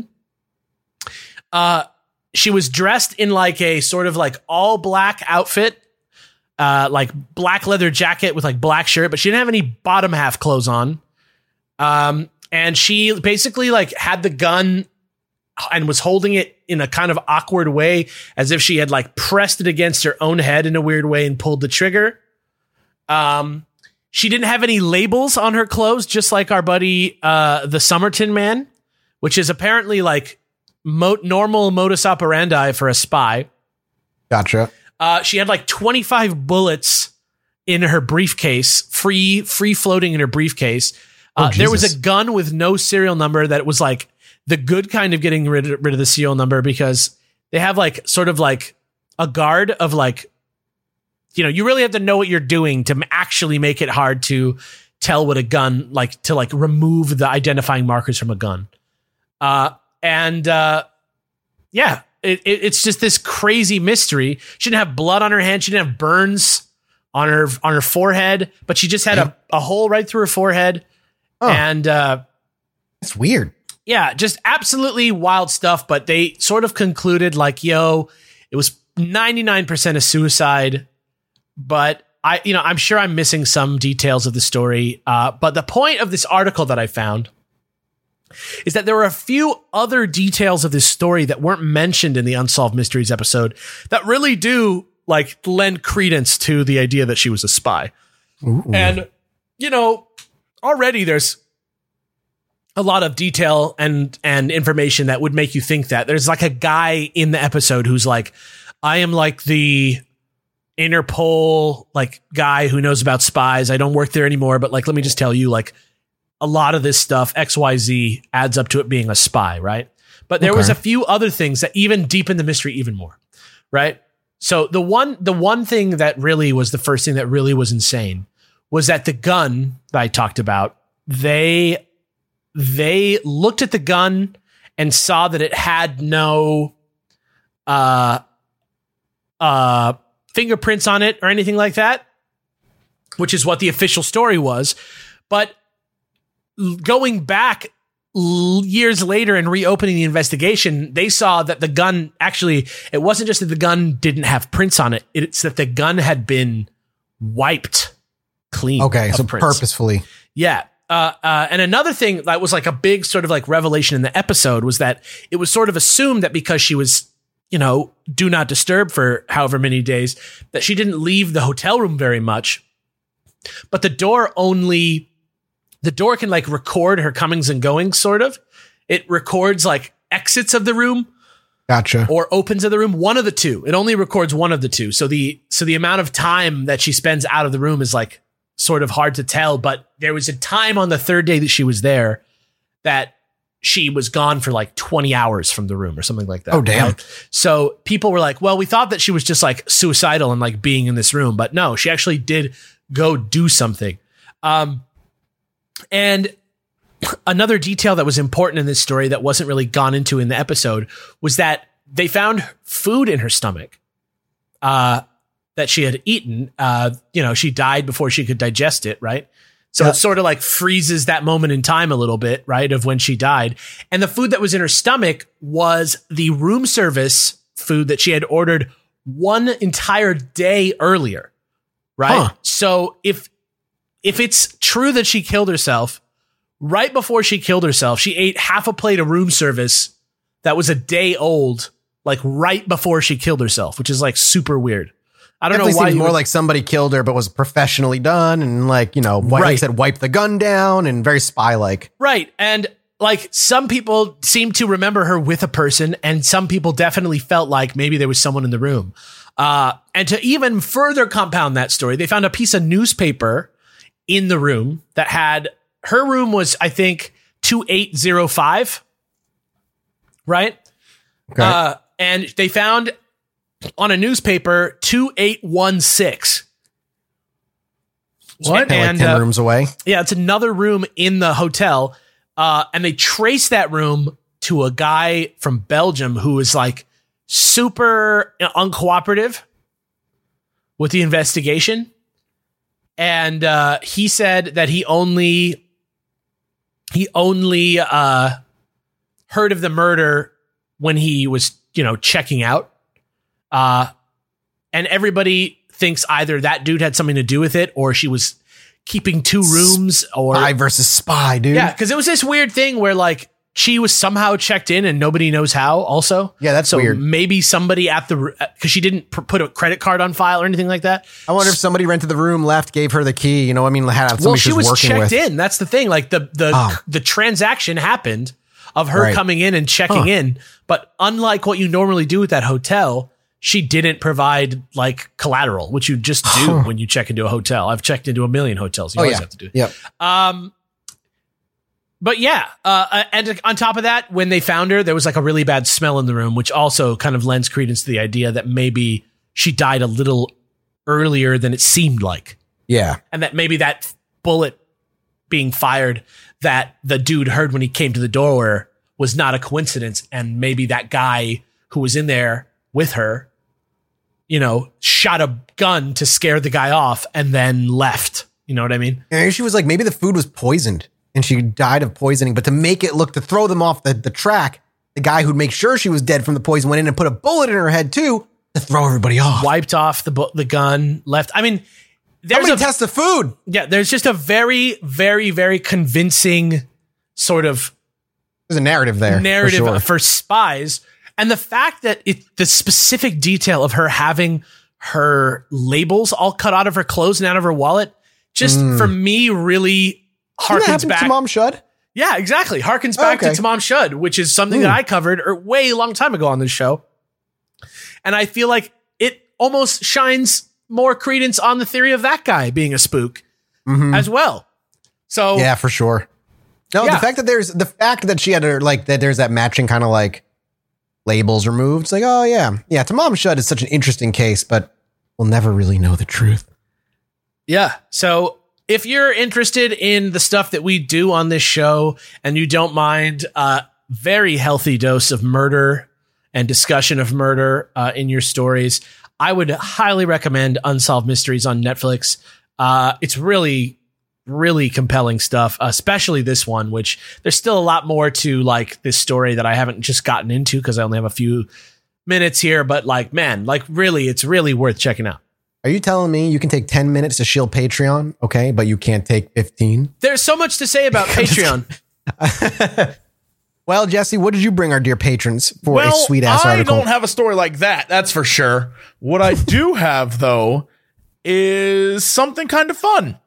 uh, she was dressed in like a sort of like all black outfit, uh, like black leather jacket with like black shirt, but she didn't have any bottom half clothes on. Um, and she basically like had the gun and was holding it in a kind of awkward way, as if she had like pressed it against her own head in a weird way and pulled the trigger. Um, she didn't have any labels on her clothes, just like our buddy, uh, the Somerton man, which is apparently like mo- normal modus operandi for a spy. Gotcha. Uh, she had like twenty-five bullets in her briefcase, free, free floating in her briefcase. Uh, Oh, there was Jesus. a gun with no serial number that was like the good kind of getting rid of, rid of the serial number, because they have like sort of like a guard of like, you know, you really have to know what you're doing to m- actually make it hard to tell what a gun, like to like remove the identifying markers from a gun. Uh, and uh, yeah, it, it, it's just this crazy mystery. She didn't have blood on her hand. She didn't have burns on her on her forehead, but she just had a, a hole right through her forehead. Oh. And uh, It's weird. yeah, just absolutely wild stuff. But they sort of concluded like, yo, it was ninety-nine percent a suicide. But I, you know, I'm sure I'm missing some details of the story. Uh, but the point of this article that I found is that there were a few other details of this story that weren't mentioned in the Unsolved Mysteries episode that really do like lend credence to the idea that she was a spy. Ooh. And, you know, already there's a lot of detail and, and information that would make you think that. There's like a guy in the episode who's like, I am like the Interpol like guy who knows about spies. I don't work there anymore, but like, let me just tell you, like a lot of this stuff, X Y Z, adds up to it being a spy, right? But there Okay. was a few other things that even deepen the mystery even more, right? So the one, the one thing that really was the first thing that really was insane was that the gun that I talked about, they, they looked at the gun and saw that it had no, uh, uh, fingerprints on it or anything like that, which is what the official story was. But l- going back l- years later and reopening the investigation, they saw that the gun actually, it wasn't just that the gun didn't have prints on it. It's that the gun had been wiped clean. Okay, of so prints. purposefully. Yeah. Uh, uh, and another thing that was like a big sort of like revelation in the episode was that it was sort of assumed that because she was, you know, do not disturb for however many days, that she didn't leave the hotel room very much. But the door only, the door can like record her comings and goings, sort of. It records like exits of the room Gotcha. or opens of the room, one of the two. It only records one of the two. So the so the amount of time that she spends out of the room is like sort of hard to tell. But there was a time on the third day that she was there that she was gone for like twenty hours from the room or something like that. Oh, damn. Right? So people were like, well, we thought that she was just like suicidal and like being in this room, but no, she actually did go do something. Um, and another detail that was important in this story that wasn't really gone into in the episode was that they found food in her stomach uh, that she had eaten. Uh, you know, she died before she could digest it, right? So yeah. It sort of like freezes that moment in time a little bit, right, of when she died. And the food that was in her stomach was the room service food that she had ordered one entire day earlier, right? Huh. So if if it's true that she killed herself, right before she killed herself, she ate half a plate of room service that was a day old, like right before she killed herself, which is like super weird. I don't Definitely know why. Seems you more would, like somebody killed her, but was professionally done, and like you know, like right. I said, wipe the gun down, and very spy-like. Right, and like some people seem to remember her with a person, and some people definitely felt like maybe there was someone in the room. Uh, and to even further compound that story, they found a piece of newspaper in the room that had her room was, I think, two eight zero five. Right. Okay. Uh, and they found on a newspaper two eight one six. What? And like ten uh, rooms away. Yeah, it's another room in the hotel. Uh, and they traced that room to a guy from Belgium who was like super uncooperative with the investigation. And uh, he said that he only he only uh, heard of the murder when he was, you know, checking out. Uh, and everybody thinks either that dude had something to do with it or she was keeping two rooms or spy versus spy, dude. Yeah, because it was this weird thing where like she was somehow checked in and nobody knows how also. Yeah, that's so weird. Maybe somebody at the, because she didn't pr- put a credit card on file or anything like that. I wonder if somebody rented the room, left, gave her the key. You know, I mean, had somebody Well, she was working checked with. in. That's the thing. Like the the Oh. the transaction happened of her Right. coming in and checking Huh. in, but unlike what you normally do at that hotel, she didn't provide like collateral, which you just do Huh. when you check into a hotel. I've checked into a million hotels. You Oh always yeah, have to do. yep. Um, but yeah, uh, and on top of that, when they found her, there was like a really bad smell in the room, which also kind of lends credence to the idea that maybe she died a little earlier than it seemed like. Yeah, And that maybe that bullet being fired that the dude heard when he came to the door was not a coincidence. And maybe that guy who was in there with her, you know, shot a gun to scare the guy off and then left. You know what I mean? and she was like, maybe the food was poisoned and she died of poisoning. But to make it look, to throw them off the, the track, the guy who'd make sure she was dead from the poison went in and put a bullet in her head too to throw everybody off. Wiped off the bu- the gun, left. I mean, there's Somebody a, test the food. yeah, there's just a very, very, very convincing sort of There's a narrative there. narrative for for, sure. spies. And the fact that it, the specific detail of her having her labels all cut out of her clothes and out of her wallet, just for me, really Didn't that harkens happen back. to Mom Shud? Yeah, exactly. Harkens Oh, back okay. to Tamam Shud, which is something Mm. that I covered a way long time ago on this show. And I feel like it almost shines more credence on the theory of that guy being a spook Mhm. as well. So Yeah, for sure. No, Yeah. the fact that there's the fact that she had her like that there's that matching kind of like labels removed. It's like, oh yeah. Yeah, Tamam Shud is such an interesting case, but we'll never really know the truth. Yeah. So if you're interested in the stuff that we do on this show and you don't mind a very healthy dose of murder and discussion of murder uh, in your stories, I would highly recommend Unsolved Mysteries on Netflix. Uh, it's really, really compelling stuff, especially this one, which there's still a lot more to like this story that I haven't just gotten into because I only have a few minutes here. But like, man, like really, it's really worth checking out. Are you telling me you can take ten minutes to shield Patreon? Okay, but you can't take fifteen? There's so much to say about Patreon. Well, Jesse, what did you bring our dear patrons for well, a sweet ass I article? don't have a story like that. That's for sure. What I do have, though, is something kind of fun.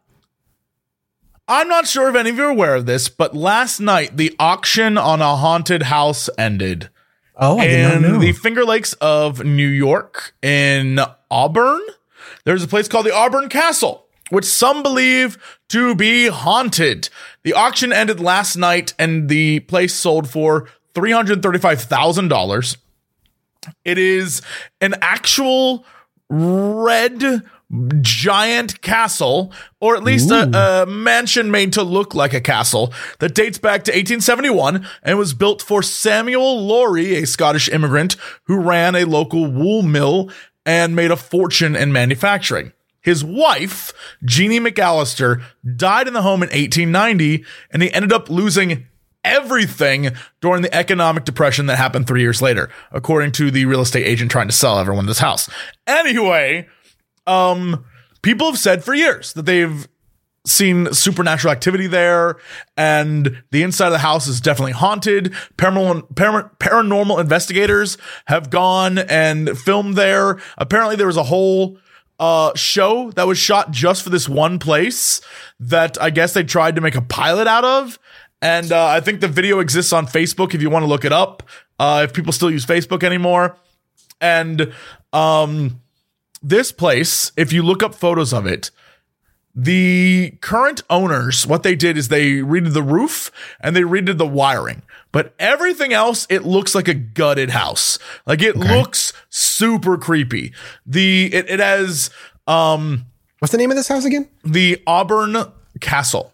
I'm not sure if any of you are aware of this, but last night the auction on a haunted house ended. oh, I did in not know. the Finger Lakes of New York in Auburn. There's a place called the Auburn Castle, which some believe to be haunted. The auction ended last night and the place sold for three hundred thirty-five thousand dollars. It is an actual red giant castle, or at least a, a mansion made to look like a castle, that dates back to eighteen seventy-one and was built for Samuel Laurie, a Scottish immigrant who ran a local wool mill and made a fortune in manufacturing. His wife, Jeannie McAllister, died in the home in eighteen ninety, and he ended up losing everything during the economic depression that happened three years later, according to the real estate agent trying to sell everyone this house. Anyway, um, people have said for years that they've seen supernatural activity there, and the inside of the house is definitely haunted. Paranormal, par- paranormal investigators have gone and filmed there. Apparently, there was a whole uh, show that was shot just for this one place that I guess they tried to make a pilot out of. And uh, I think the video exists on Facebook if you want to look it up, uh, if people still use Facebook anymore. And um, this place, if you look up photos of it, the current owners, what they did is they redid the roof and they redid the wiring. But everything else, it looks like a gutted house. Like it okay. looks super creepy. The It, it has... Um, What's the name of this house again? The Auburn Castle.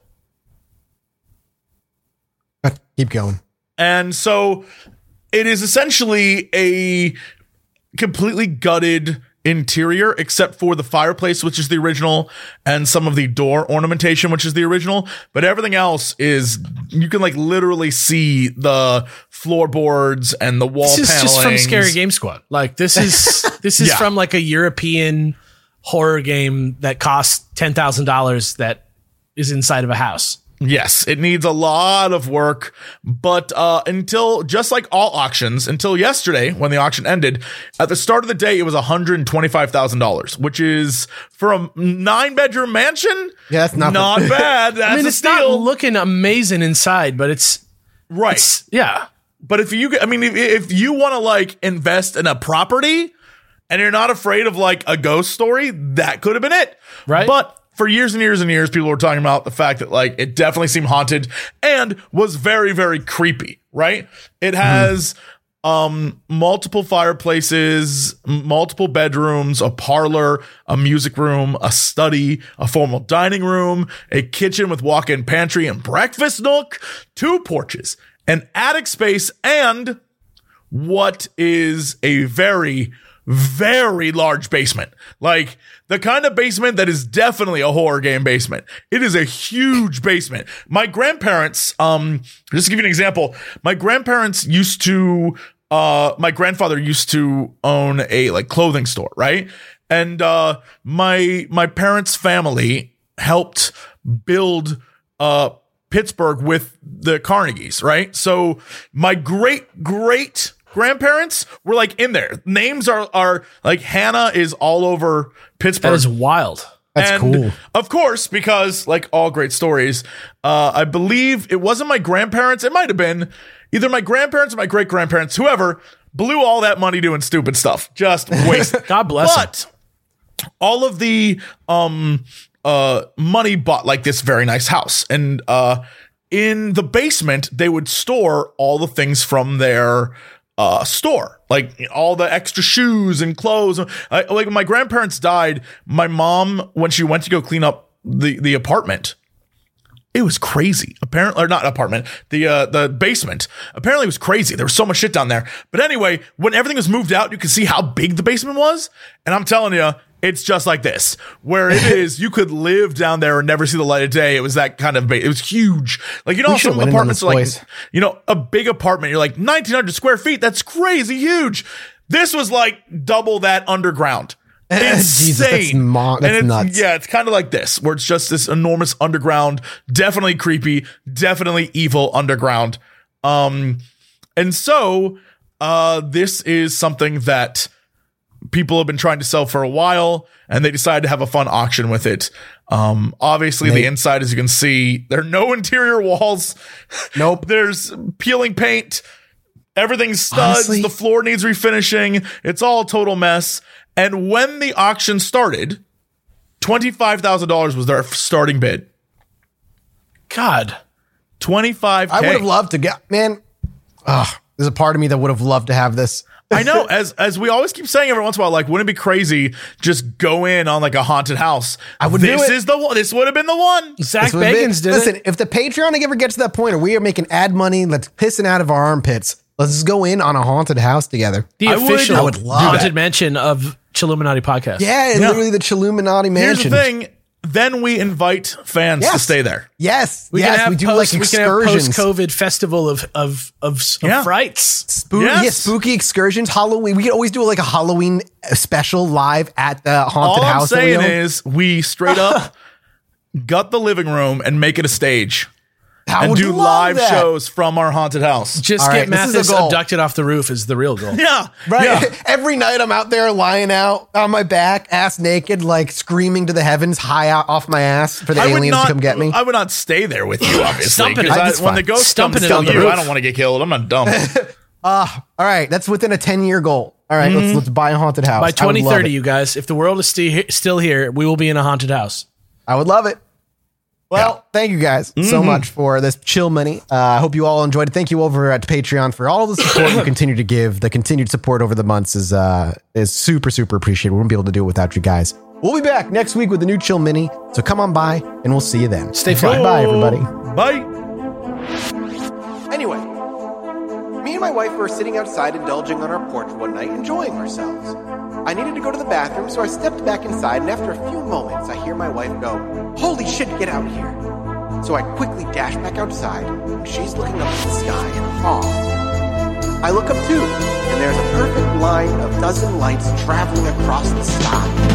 Keep going. And so it is essentially a completely gutted interior, except for the fireplace, which is the original, and some of the door ornamentation, which is the original. But everything else is, you can like literally see the floorboards and the wall panelings. This is just from Scary Game Squad. Like this is this is yeah. from like a European horror game that costs ten thousand dollars that is inside of a house. Yes, it needs a lot of work, but uh, until, just like all auctions, until yesterday when the auction ended, at the start of the day, it was one hundred twenty-five thousand dollars, which is, for a nine-bedroom mansion, yeah, that's nothing. Not bad. That's I mean, a it's steal. Not looking amazing inside, but it's... Right. It's, yeah. But if you, I mean, if, if you want to, like, invest in a property, and you're not afraid of, like, a ghost story, that could have been it. Right. But for years and years and years, people were talking about the fact that, like, it definitely seemed haunted and was very, very creepy, right? It has mm-hmm. um, multiple fireplaces, multiple bedrooms, a parlor, a music room, a study, a formal dining room, a kitchen with walk-in pantry and breakfast nook, two porches, an attic space, and what is a very, very large basement. Like, the kind of basement that is definitely a horror game basement. It is a huge basement. My grandparents, um, just to give you an example, my grandparents used to, uh, my grandfather used to own a, like, clothing store, right? And, uh, my, my parents' family helped build, uh, Pittsburgh with the Carnegies, right? So my great, great grandparents were like in there. Names are are like Hannah is all over Pittsburgh. That is wild. That's and cool. Of course, because like all great stories, uh, I believe it wasn't my grandparents. It might have been either my grandparents or my great grandparents, whoever blew all that money doing stupid stuff. Just wasted. God bless But him. all of the um uh money bought like this very nice house, and uh in the basement they would store all the things from their Uh, store, like all the extra shoes and clothes. I, like when my grandparents died, my mom, when she went to go clean up the, the apartment, it was crazy. Apparently, or not apartment, the uh, the basement. Apparently, it was crazy. There was so much shit down there. But anyway, when everything was moved out, you could see how big the basement was. And I'm telling you, it's just like this, where it is, you could live down there and never see the light of day. It was that kind of, ba- it was huge. Like, you know, We should some win apartments are like, boys. you know, a big apartment, you're like nineteen hundred square feet. That's crazy huge. This was like double that underground. Insane. Jesus, that's mo- that's and it's, nuts. Yeah, it's kind of like this, where it's just this enormous underground, definitely creepy, definitely evil underground. Um, and so, uh, this is something that people have been trying to sell for a while, and they decided to have a fun auction with it. Um, obviously, Nate. the inside, as you can see, there are no interior walls. Nope. There's peeling paint. Everything's studs. Honestly, the floor needs refinishing. It's all a total mess. And when the auction started, twenty-five thousand dollars was their starting bid. God. twenty-five K. I would have loved to get, man. Ugh, there's a part of me that would have loved to have this. I know, as as we always keep saying every once in a while, like, wouldn't it be crazy just go in on like a haunted house? I would This do it. is the one. This would have been the one. Zach This would have been- Bagans did Listen, it. if the Patreon ever gets to that point where we are making ad money, let's pissing out of our armpits. Let's just go in on a haunted house together. The I would- official I would love haunted that. mention of Chilluminati podcast. Yeah, Yeah. literally the Chilluminati Here's mansion. the thing. Then we invite fans to Yes. stay there. Yes, We yes, can have we do post, like we can have excursions. post-COVID festival of of of, of Yeah. frights. Spooky, Yes. yeah, spooky excursions, Halloween. We could always do like a Halloween special live at the haunted All I'm house. that we saying own. is we straight up gut the living room and make it a stage. I and would do love live that. shows from our haunted house. Just All get right, this is Mathis a goal. abducted off the roof is the real goal. Yeah. Right. Yeah. Every night I'm out there lying out on my back, ass naked, like screaming to the heavens, high out off my ass for the I would aliens not, to come get me. I would not stay there with you, obviously. Stumping it. 'cause I- That's when the fine. ghost Stumping comes it to on the you, roof. I don't want to get killed. I'm not dumb. All right, that's within a ten year goal. All right, let's let's buy a haunted house. By I would twenty love thirty, it. you guys, if the world is sti- still here, we will be in a haunted house. I would love it. Well, thank you guys so much for this chill money. Uh, I hope you all enjoyed it. Thank you over at Patreon for all the support you continue to give. The continued support over the months is uh, is super, super appreciated. We won't be able to do it without you guys. We'll be back next week with a new chill mini. So come on by and we'll see you then. Stay fly. Bye, everybody. Bye. Anyway, me and my wife were sitting outside indulging on our porch one night, enjoying ourselves. I needed to go to the bathroom, so I stepped back inside, and after a few moments, I hear my wife go, "Holy shit, get out here." So I quickly dash back outside, and she's looking up at the sky in awe. I look up too, and there's a perfect line of dozen lights traveling across the sky.